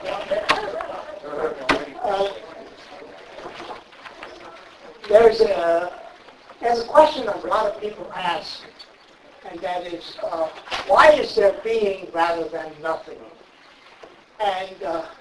There's a question a lot of people ask, and that is, why is there being rather than nothing? And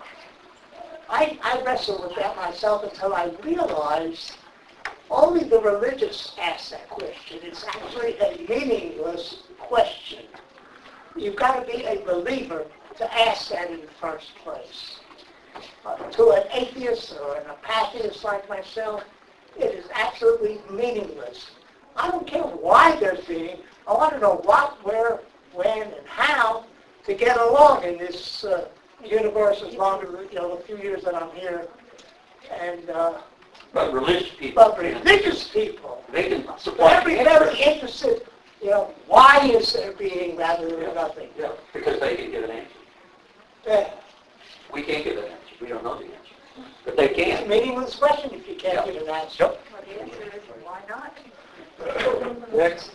I wrestled with that myself until I realized only the religious ask that question. It's actually a meaningless question. You've got to be a believer to ask that in the first place. To an atheist or an apatheist like myself, it is absolutely meaningless. I don't care why there's being. I want to know what, where, when, and how to get along in this universe as long as, the few years that I'm here. And But religious people, religious people, they can supply they're very interested. Why is there being rather than nothing? Yeah, because they can give an answer. Yeah. We can't give an answer. We don't know the answer. But they It's a can. meaningless question if you can't Yeah. give an answer. Yep. Well, the answer is, why not? Next.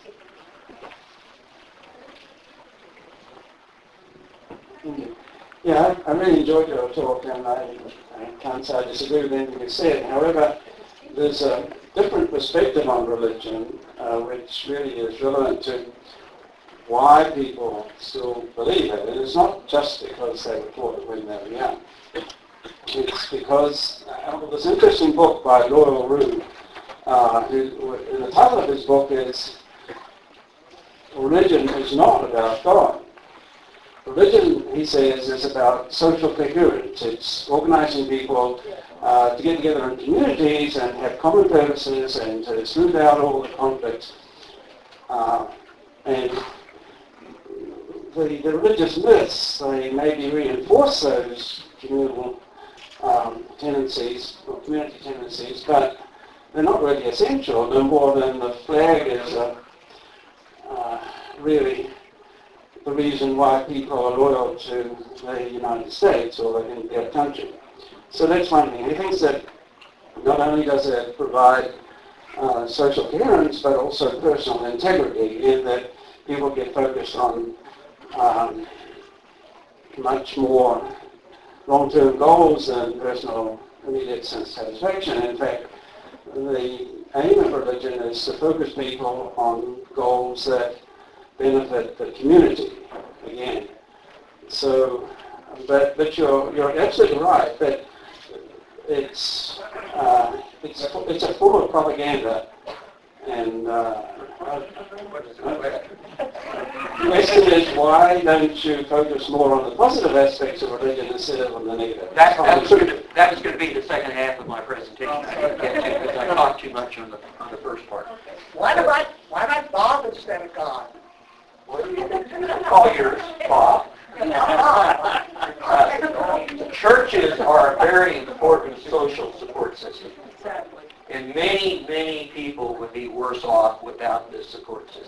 Yeah, I really enjoyed your talk, and I can't say I disagree with anything you said. However, there's a different perspective on religion, which really is relevant to why people still believe it. And it's not just because they were taught it when they were young. It's because this interesting book by Loyal Rue, and the title of his book is Religion is Not About God. Religion, he says, is about social coherence. It's organizing people to get together in communities and have common purposes and to smooth out all the conflicts. And the religious myths, they maybe reinforce those communal tendencies or community tendencies, but they're not really essential, no more than the flag is really the reason why people are loyal to the United States or their country. So that's one thing. He thinks that not only does it provide social coherence, but also personal integrity, in that people get focused on much more long-term goals than personal immediate sense satisfaction. In fact, the aim of religion is to focus people on goals that benefit the community, again. So, but you're absolutely right that it's a form of propaganda, and the question is, why don't you focus more on the positive aspects of religion instead of on the negative? That was going to be the second half of my presentation. I didn't get to because I talked too much on the first part. Why not Bob instead of God? Call yours Bob. Churches are a very important social support system. And many, many people would be worse off without this support system.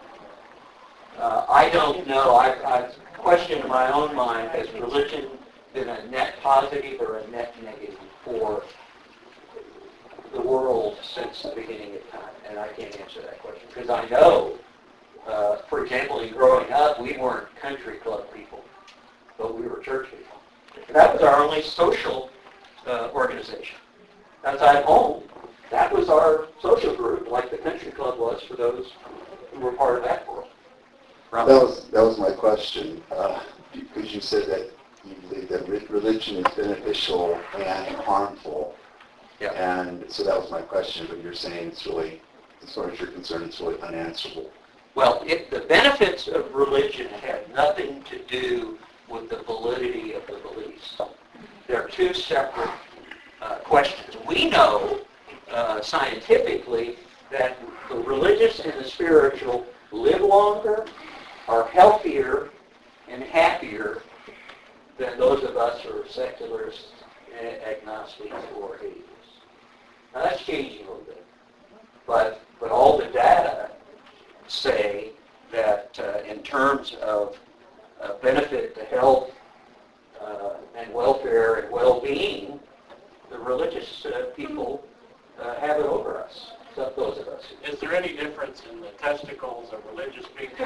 I don't know. I've questioned in my own mind, has religion been a net positive or a net negative for the world since the beginning of time? And I can't answer that question because I know, for example, in growing up, we weren't country club people, but we were church people. That was our only social organization. Outside home, that was our social group, like the country club was for those who were part of that world. That was my question, because you said that you believe that religion is beneficial and harmful. Yeah. And so that was my question, but you're saying it's really, as far as you're concerned, it's really unanswerable. Well, the benefits of religion have nothing to do with the validity of the beliefs. They're two separate questions. We know scientifically that the religious and the spiritual live longer, are healthier and happier than those of us who are secularists, agnostics, or atheists. Now that's changing a little bit. But all the data say that in terms of benefit to health and welfare and well-being, the religious people have it over us, except those of us. Is there any difference in the testicles of religious people?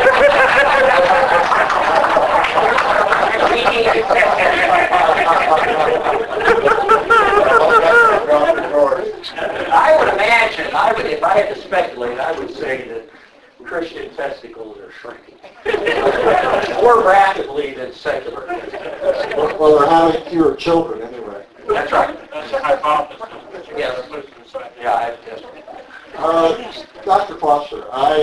I would imagine, if I had to speculate, I would say that Christian testicles are shrinking more rapidly than secular testicles. Well, they're having fewer children anyway. That's right. That's a hypothesis. Yes. Yeah, I have tested. Dr. Foster,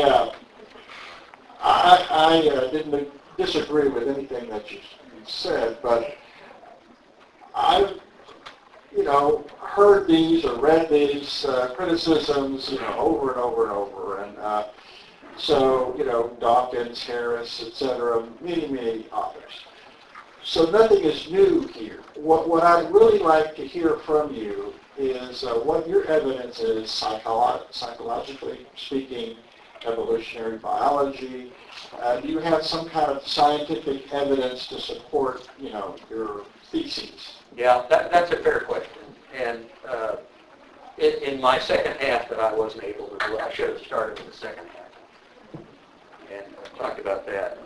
I didn't disagree with anything that you said, but I've, heard these or read these criticisms, over and over and over, and so, Dawkins, Harris, etc., many authors. So nothing is new here. What I'd really like to hear from you is what your evidence is, psychologically speaking, evolutionary biology. Do you have some kind of scientific evidence to support, your theses? Yeah, that's a fair question. And in my second half that I wasn't able to do, I should have started in the second half and talked about that.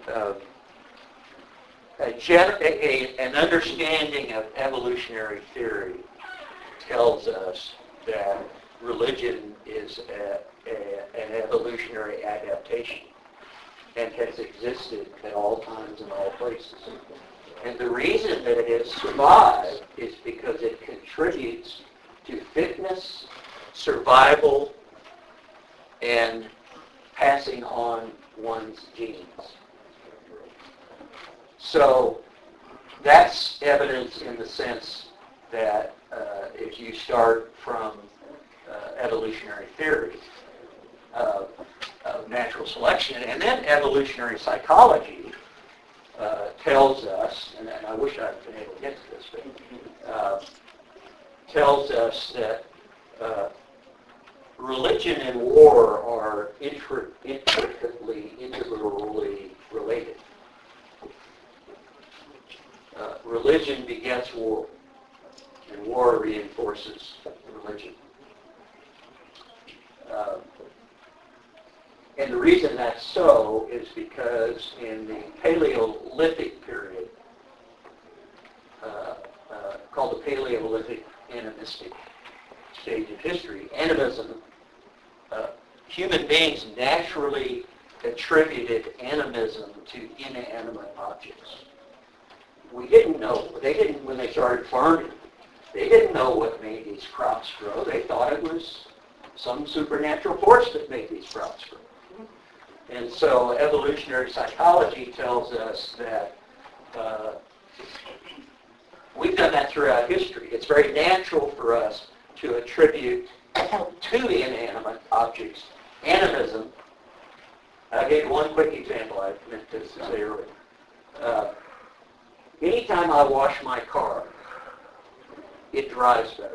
An understanding of evolutionary theory tells us that religion is an evolutionary adaptation and has existed at all times and all places. And the reason that it has survived is because it contributes to fitness, survival, and passing on one's genes. So that's evidence in the sense that if you start from evolutionary theory of natural selection, and then evolutionary psychology tells us, and I wish I'd been able to get to this, but tells us that religion and war are intricately, integrally related. Religion begets war, and war reinforces religion. And the reason that's so is because in the Paleolithic period, called the Paleolithic animistic stage of history, animism, human beings naturally attributed animism to inanimate objects. We didn't know. They didn't, when they started farming, they didn't know what made these crops grow. They thought it was some supernatural force that made these crops grow. And so evolutionary psychology tells us that we've done that throughout history. It's very natural for us to attribute to inanimate objects animism. I'll give you one quick example I meant to say earlier. Anytime I wash my car, it drives better.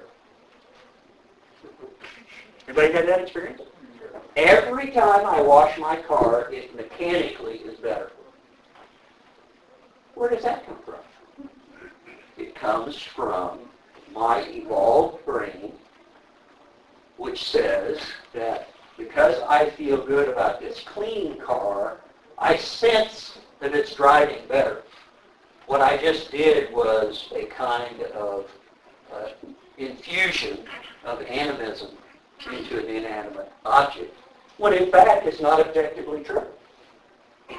Anybody had that experience? Every time I wash my car, it mechanically is better. Where does that come from? It comes from my evolved brain, which says that because I feel good about this clean car, I sense that it's driving better. What I just did was a kind of infusion of animism into an inanimate object, when in fact it's not objectively true. Does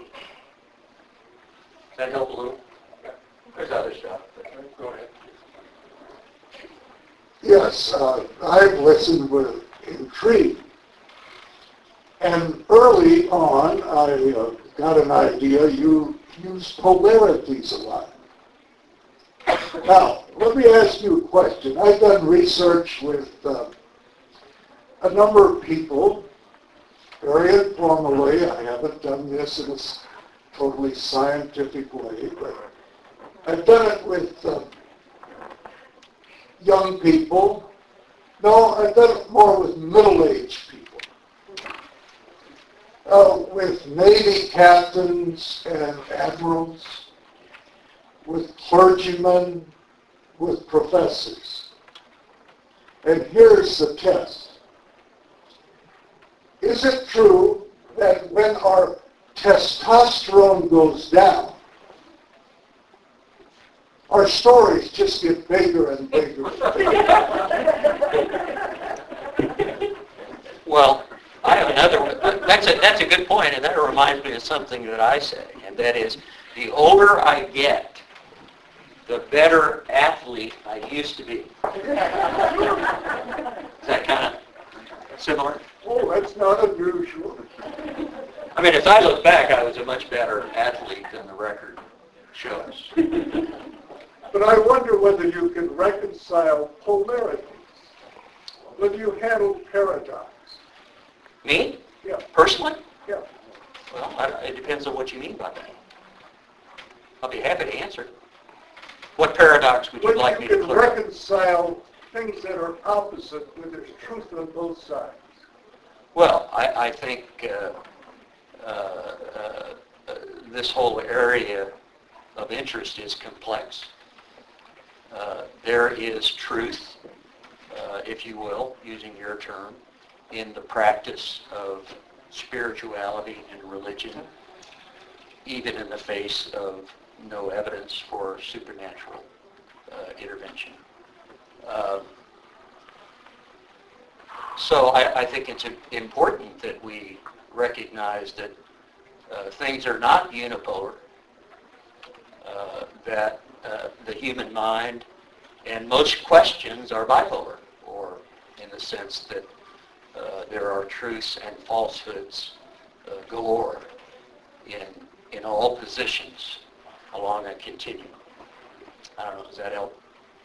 that help a little? There's other stuff. But go ahead. Yes, I've listened with intrigue. And early on, I got an idea you use polarities a lot. Now, let me ask you a question. I've done research with a number of people, very informally. I haven't done this in a totally scientific way, but I've done it with young people. No, I've done it more with middle-aged people. With Navy captains and admirals, with clergymen, with professors. And here's the test. Is it true that when our testosterone goes down, our stories just get bigger and bigger? Well, I have another one. That's a good point, and that reminds me of something that I say, and that is, the older I get, the better athlete I used to be. Is that kind of similar? Oh, that's not unusual. I mean, as I look back, I was a much better athlete than the record shows. But I wonder whether you can reconcile polarities, whether you handle paradox. Me? Yeah. Personally? Yeah. Well, it depends on what you mean by that. I'll be happy to answer. What paradox would you Whether like me you to can clarify? reconcile things that are opposite when there's truth on both sides. Well, I think this whole area of interest is complex. There is truth, if you will, using your term, in the practice of spirituality and religion, even in the face of no evidence for supernatural intervention. So I think it's important that we recognize that things are not unipolar, that the human mind and most questions are bipolar, or in the sense that there are truths and falsehoods galore in all positions along a continuum. I don't know, does that help?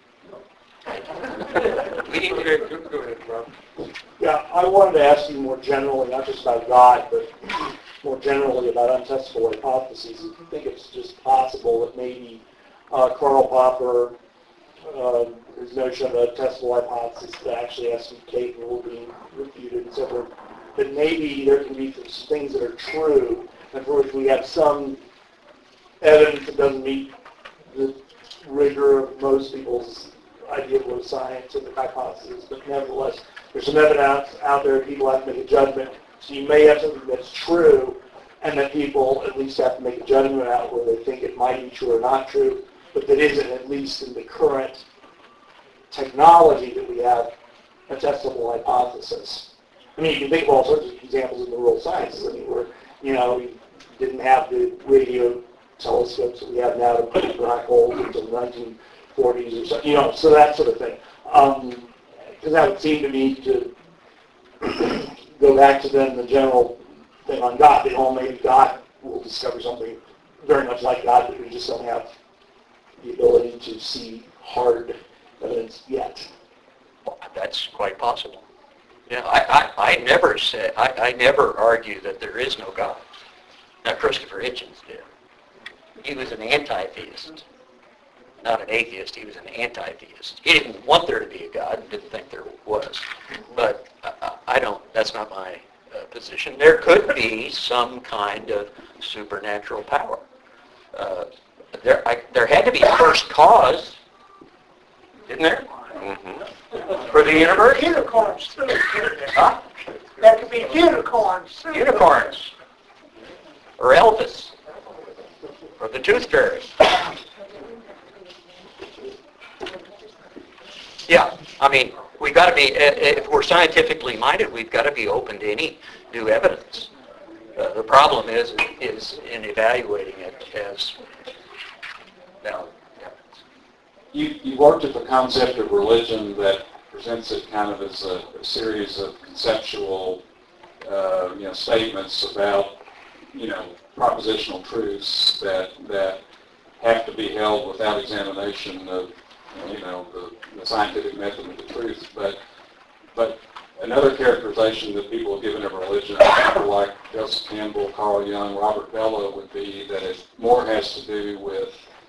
We need to Go ahead, Rob. Yeah, I wanted to ask you more generally, not just about God, but more generally about untestable hypotheses. If you think it's just possible that maybe Karl Popper, his notion of a testable hypothesis that actually has to be capable of being refuted and so forth, that maybe there can be some things that are true, and for which we have some evidence that doesn't meet the rigor of most people's idea of what a scientific hypothesis is, but nevertheless, there's some evidence out there that people have to make a judgment. So you may have something that's true, and that people at least have to make a judgment out whether they think it might be true or not true, but that isn't, at least in the current technology that we have, a testable hypothesis. I mean, you can think of all sorts of examples in the world of sciences. I mean, where, we didn't have the radio telescopes that we have now to put black holes until the 1940s or so, so that sort of thing. Because that would seem to me to go back to then the general thing on God. Maybe God will discover something very much like God, but we just don't have the ability to see hard evidence yet. That's quite possible. Yeah, I never argue that there is no God. Now, Christopher Hitchens did. He was an anti-theist, not an atheist. He was an anti-theist. He didn't want there to be a God, didn't think there was. But I don't. That's not my position. There could be some kind of supernatural power. There had to be a first cause, didn't there? Mm-hmm. For the universe? Unicorns, too. Huh? There could be unicorns, too. Unicorns. Or Elvis. Or the Tooth Fairy. Yeah, I mean, we've got to be, if we're scientifically minded, we've got to be open to any new evidence. The problem is in evaluating it as valid evidence. You worked at the concept of religion that presents it kind of as a series of conceptual, statements about, propositional truths that have to be held without examination of, the scientific method of the truth. But another characterization that people have given of religion, people like Joseph Campbell, Carl Jung, Robert Bellow, would be that it more has to do with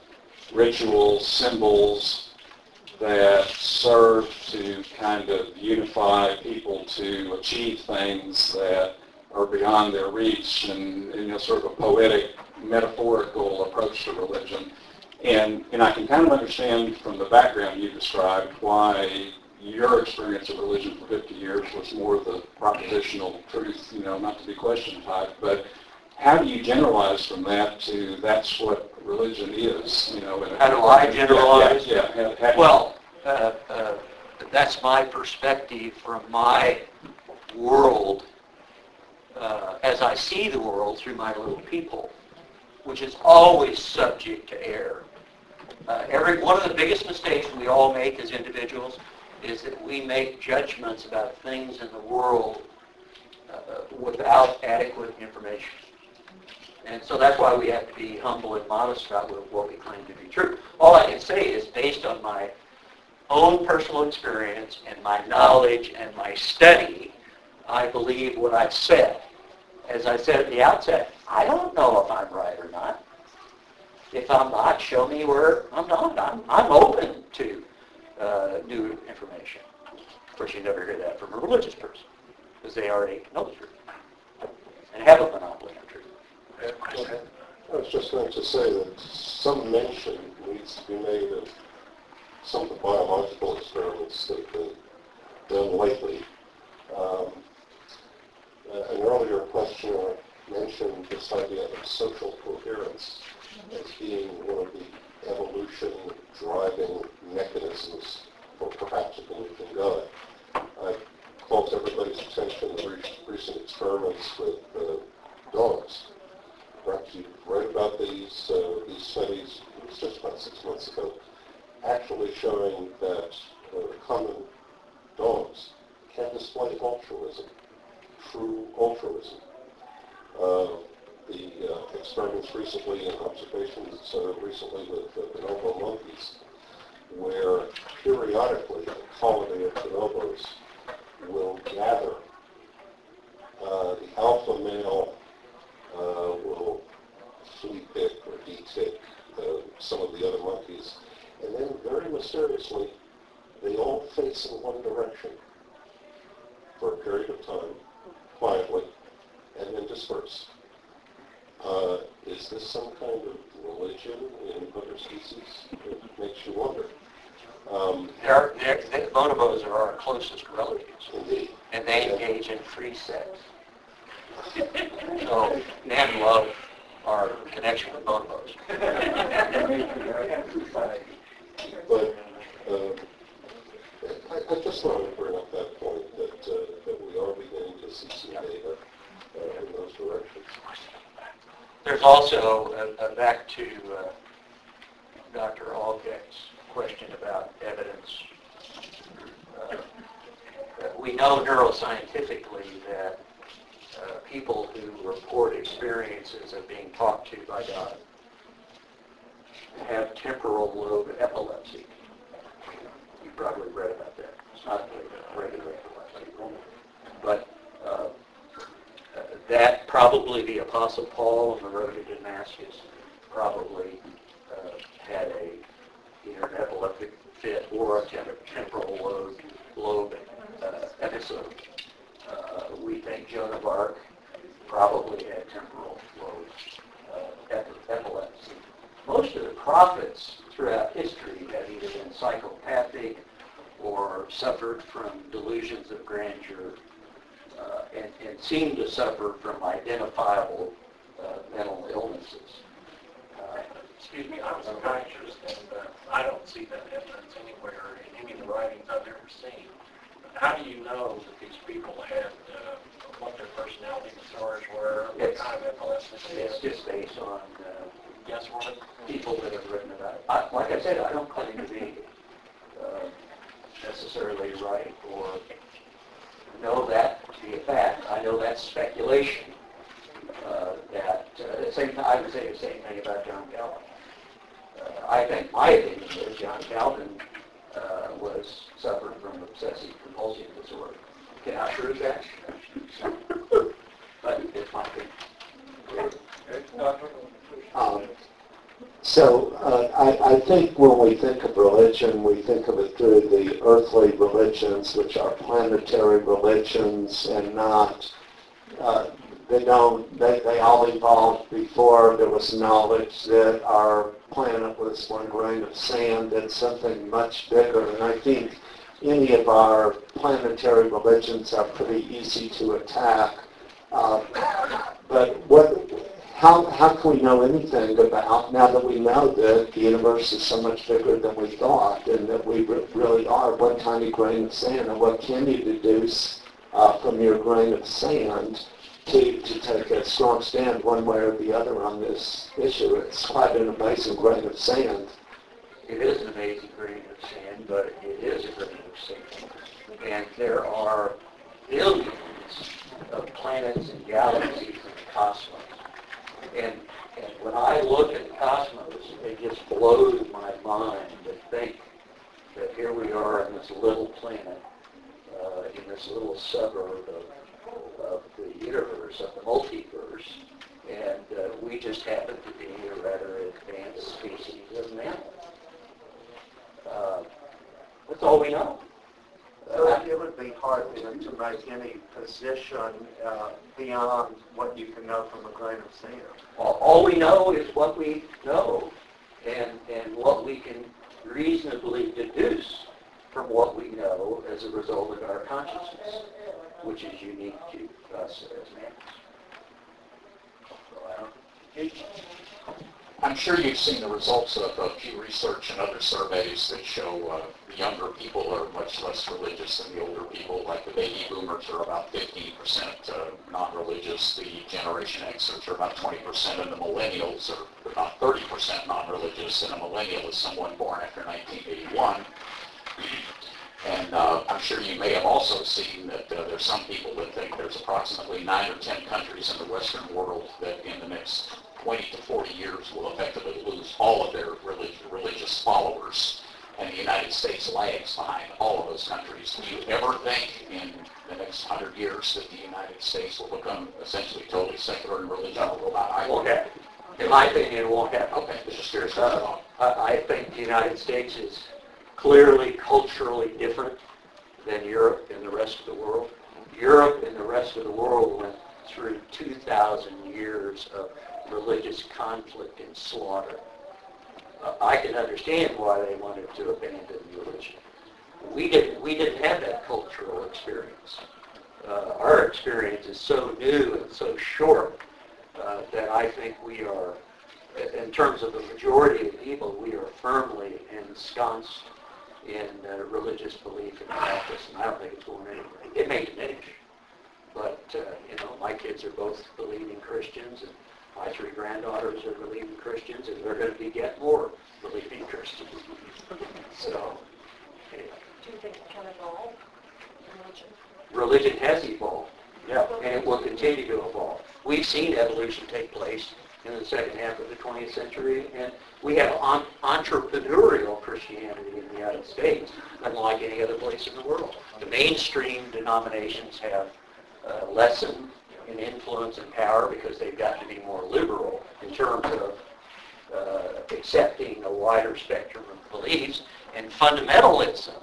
rituals, symbols that serve to kind of unify people to achieve things that are beyond their reach, and sort of a poetic, metaphorical approach to religion. And I can kind of understand from the background you described why your experience of religion for 50 years was more the propositional truth, not to be questioned type. But how do you generalize from that to that's what religion is? How do I generalize? Yeah. Well, that's my perspective from my world as I see the world through my little people, which is always subject to error. One of the biggest mistakes we all make as individuals is that we make judgments about things in the world without adequate information. And so that's why we have to be humble and modest about what we claim to be true. All I can say is based on my own personal experience and my knowledge and my study, I believe what I've said. As I said at the outset, I don't know if I'm right or not. If I'm not, show me where I'm not. I'm open to new information. Of course, you never hear that from a religious person, because they already know the truth and have a monopoly on truth. I was just going to say that some mention needs to be made of some of the biological experiments that have been done lately. An earlier questioner mentioned this idea of social coherence as being one of the evolution driving mechanisms for perhaps a belief in God. I call to everybody's attention the recent experiments with dogs. Perhaps you've read about these studies. It was just about 6 months ago, actually showing that common dogs can display altruism, true altruism. The experiments recently and observations recently with bonobo monkeys, where periodically a colony of bonobos will gather. The alpha male will flea pick or de-tick some of the other monkeys, and then very mysteriously, they all face in one direction for a period of time, quietly, and then disperse. Is this some kind of religion in other species? It makes you wonder. The bonobos are our closest relatives. Indeed. And they engage in free sex. So men love our connection with bonobos. But I just wanted to bring up that point that we are beginning to see some data in those directions. There's also, back to Dr. Algeck's question about evidence. We know neuroscientifically that people who report experiences of being talked to by God have temporal lobe epilepsy. You probably read about that. It's not regular epilepsy, but that probably the Apostle Paul on the road to Damascus probably had either an epileptic fit or a temporal lobe episode. We think Joan of Arc probably had temporal lobe epilepsy. Most of the prophets throughout history have either been psychopathic or suffered from delusions of grandeur and seem to suffer from identifiable mental illnesses. Excuse me, I'm a psychiatrist, and I don't see that evidence anywhere in any of the writings I've ever seen. How do you know that these people had what their personality disorders were, what kind of epilepsy they had? It's just based on guesswork. People that have written about it. Like I said, I don't claim to be necessarily right or know that to be a fact. I know that's speculation. I would say the same thing about John Calvin. I think my opinion is John Calvin suffered from obsessive compulsive disorder. Cannot prove that, but it's my opinion. So I think when we think of religion, we think of it through the earthly religions, which are planetary religions, and not they all evolved before there was knowledge that our planet was one grain of sand and something much bigger. And I think any of our planetary religions are pretty easy to attack. But how can we know anything about, now that we know that the universe is so much bigger than we thought, and that we really are one tiny grain of sand, and what can you deduce from your grain of sand to take a strong stand one way or the other on this issue? It's quite an amazing grain of sand. It is an amazing grain of sand, but it is a grain of sand. And there are billions of planets and galaxies in the cosmos. And when I look at the cosmos, it just blows my mind to think that here we are in this little planet, in this little suburb of the universe, of the multiverse, and we just happen to be a rather advanced species of mammal. That's all we know. So it would be hard then to make any position beyond what you can know from a grain of sand. All we know is what we know, and what we can reasonably deduce from what we know as a result of our consciousness, which is unique to us as mammals. I'm sure you've seen the results of Pew Research and other surveys that show the younger people are much less religious than the older people. Like the baby boomers are about 15% non-religious, the Generation Xers are about 20%, and the millennials are about 30% non-religious, and a millennial is someone born after 1981. And I'm sure you may have also seen that there's some people that think there's approximately 9 or 10 countries in the Western world that in the next 20 to 40 years will effectively lose all of their religious followers, and the United States lags behind all of those countries. Do you ever think in the next 100 years that the United States will become essentially totally secular and religion will go out? It won't happen. In my opinion, it won't happen. Okay, this is curious. I think the United States is clearly culturally different than Europe and the rest of the world. Europe and the rest of the world went through 2,000 years of religious conflict and slaughter. I can understand why they wanted to abandon religion. We didn't have that cultural experience. Our experience is so new and so short that I think we are, in terms of the majority of people, we are firmly ensconced in religious belief and practice, and I don't think it's going anywhere. It may diminish, but my kids are both believing Christians, and my 3 granddaughters are believing Christians, and they're going to beget more believing Christians. So, anyway. Do you think it can evolve? Religion has evolved, yeah, and it will continue to evolve. We've seen evolution take place in the second half of the 20th century, and we have entrepreneurial Christianity in the United States, unlike any other place in the world. The mainstream denominations have lessened in influence and power because they've got to be more liberal in terms of accepting a wider spectrum of beliefs, and fundamentalism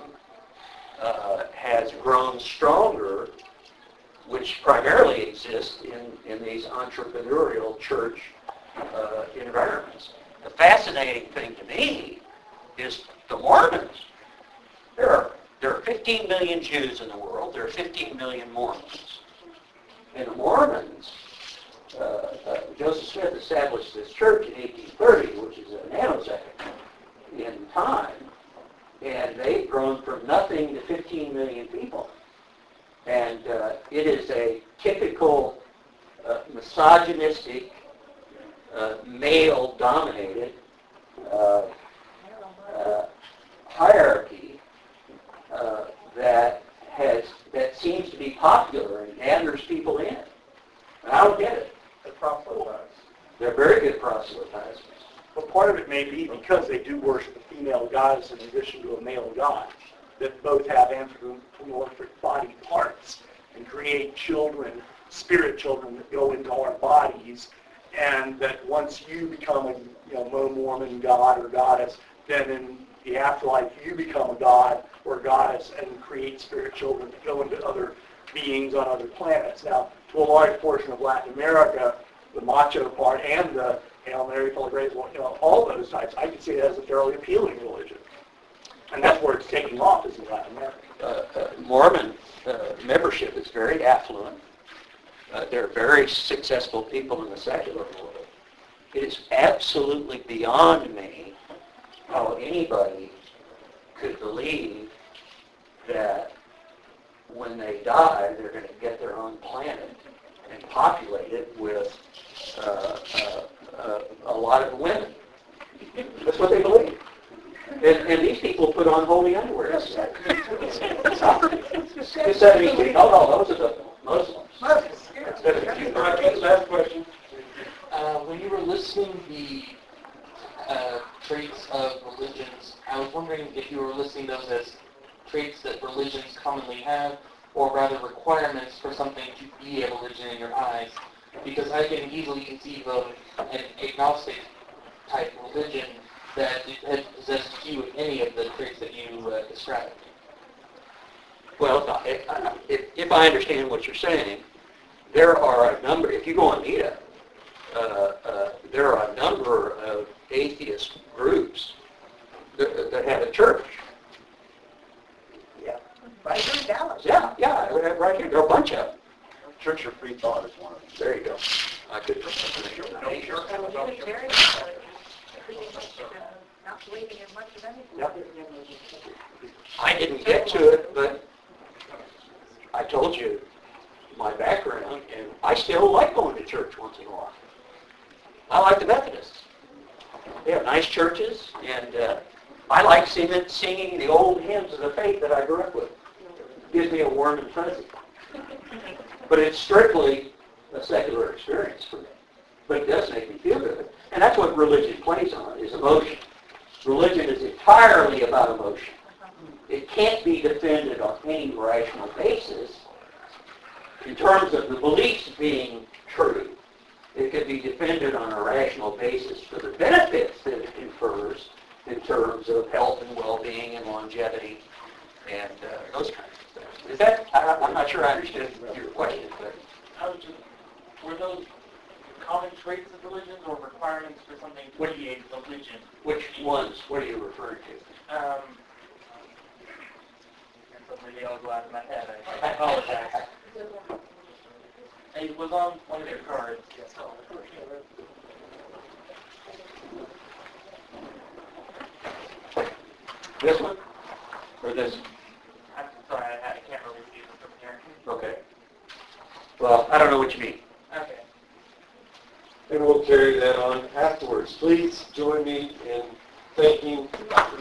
has grown stronger, which primarily exists in these entrepreneurial church environments. The fascinating thing to me is the Mormons. There are 15 million Jews in the world. There are 15 million Mormons. And the Mormons, Joseph Smith established this church in 1830, which is a nanosecond in time, and they've grown from nothing to 15 million people. And it is a typical misogynistic, male-dominated hierarchy that seems to be popular and gathers people in. And I don't get it. They're proselytized. They're very good proselytizers. But part of it may be because they do worship a female goddess in addition to a male god, that both have anthropomorphic body parts and create children, spirit children that go into our bodies and that once you become a Mormon god or goddess, then in the afterlife you become a god or goddess and create spirit children to go into other beings on other planets. Now, to a large portion of Latin America, the macho part and the Hail Mary, full of grace, all those types, I can see it as a fairly appealing religion. And that's where it's taking off, is in Latin America. Mormon membership is very affluent. They're very successful people in the secular world. It is absolutely beyond me how anybody could believe that when they die, they're going to get their own planet and populate it with a lot of women. That's what they believe. And these people put on holy underwear. Those are the Muslims. Last question. When you were listing the traits of religions, I was wondering if you were listing those as traits that religions commonly have, or rather requirements for something to be a religion in your eyes. Because I can easily conceive of an agnostic type religion that possesses few, if any, of the traits that you described. Well, if I understand what you're saying, there are a number, if you go on Meetup, there are a number of atheist groups that have a church. Yeah. Right here in Dallas. Yeah, right here. There are a bunch of them. Church of Free Thought is one of them. There you go. I could. Not believing in much of anything. Yep. I didn't get to it, but I told you my background, and I still like going to church once in a while. I like the Methodists. They have nice churches, and I like singing the old hymns of the faith that I grew up with. It gives me a warm and fuzzy. But it's strictly a secular experience for me. But it does make me feel good. And that's what religion plays on, is emotion. Religion is entirely about emotion. It can't be defended on any rational basis in terms of the beliefs being true. It can be defended on a rational basis for the benefits that it confers in terms of health and well-being and longevity and those kinds of things. Is that, I'm not sure I understood your question, but Were those common traits of religions or requirements for something to be a religion? which ones? What are you referring to? Maybe I'll go out of my head. I apologize. It was on one of your cards. This one? Or this? I'm sorry, I can't really see them from here. Okay. Well, I don't know what you mean. Okay. And we'll carry that on afterwards. Please join me in thanking Dr.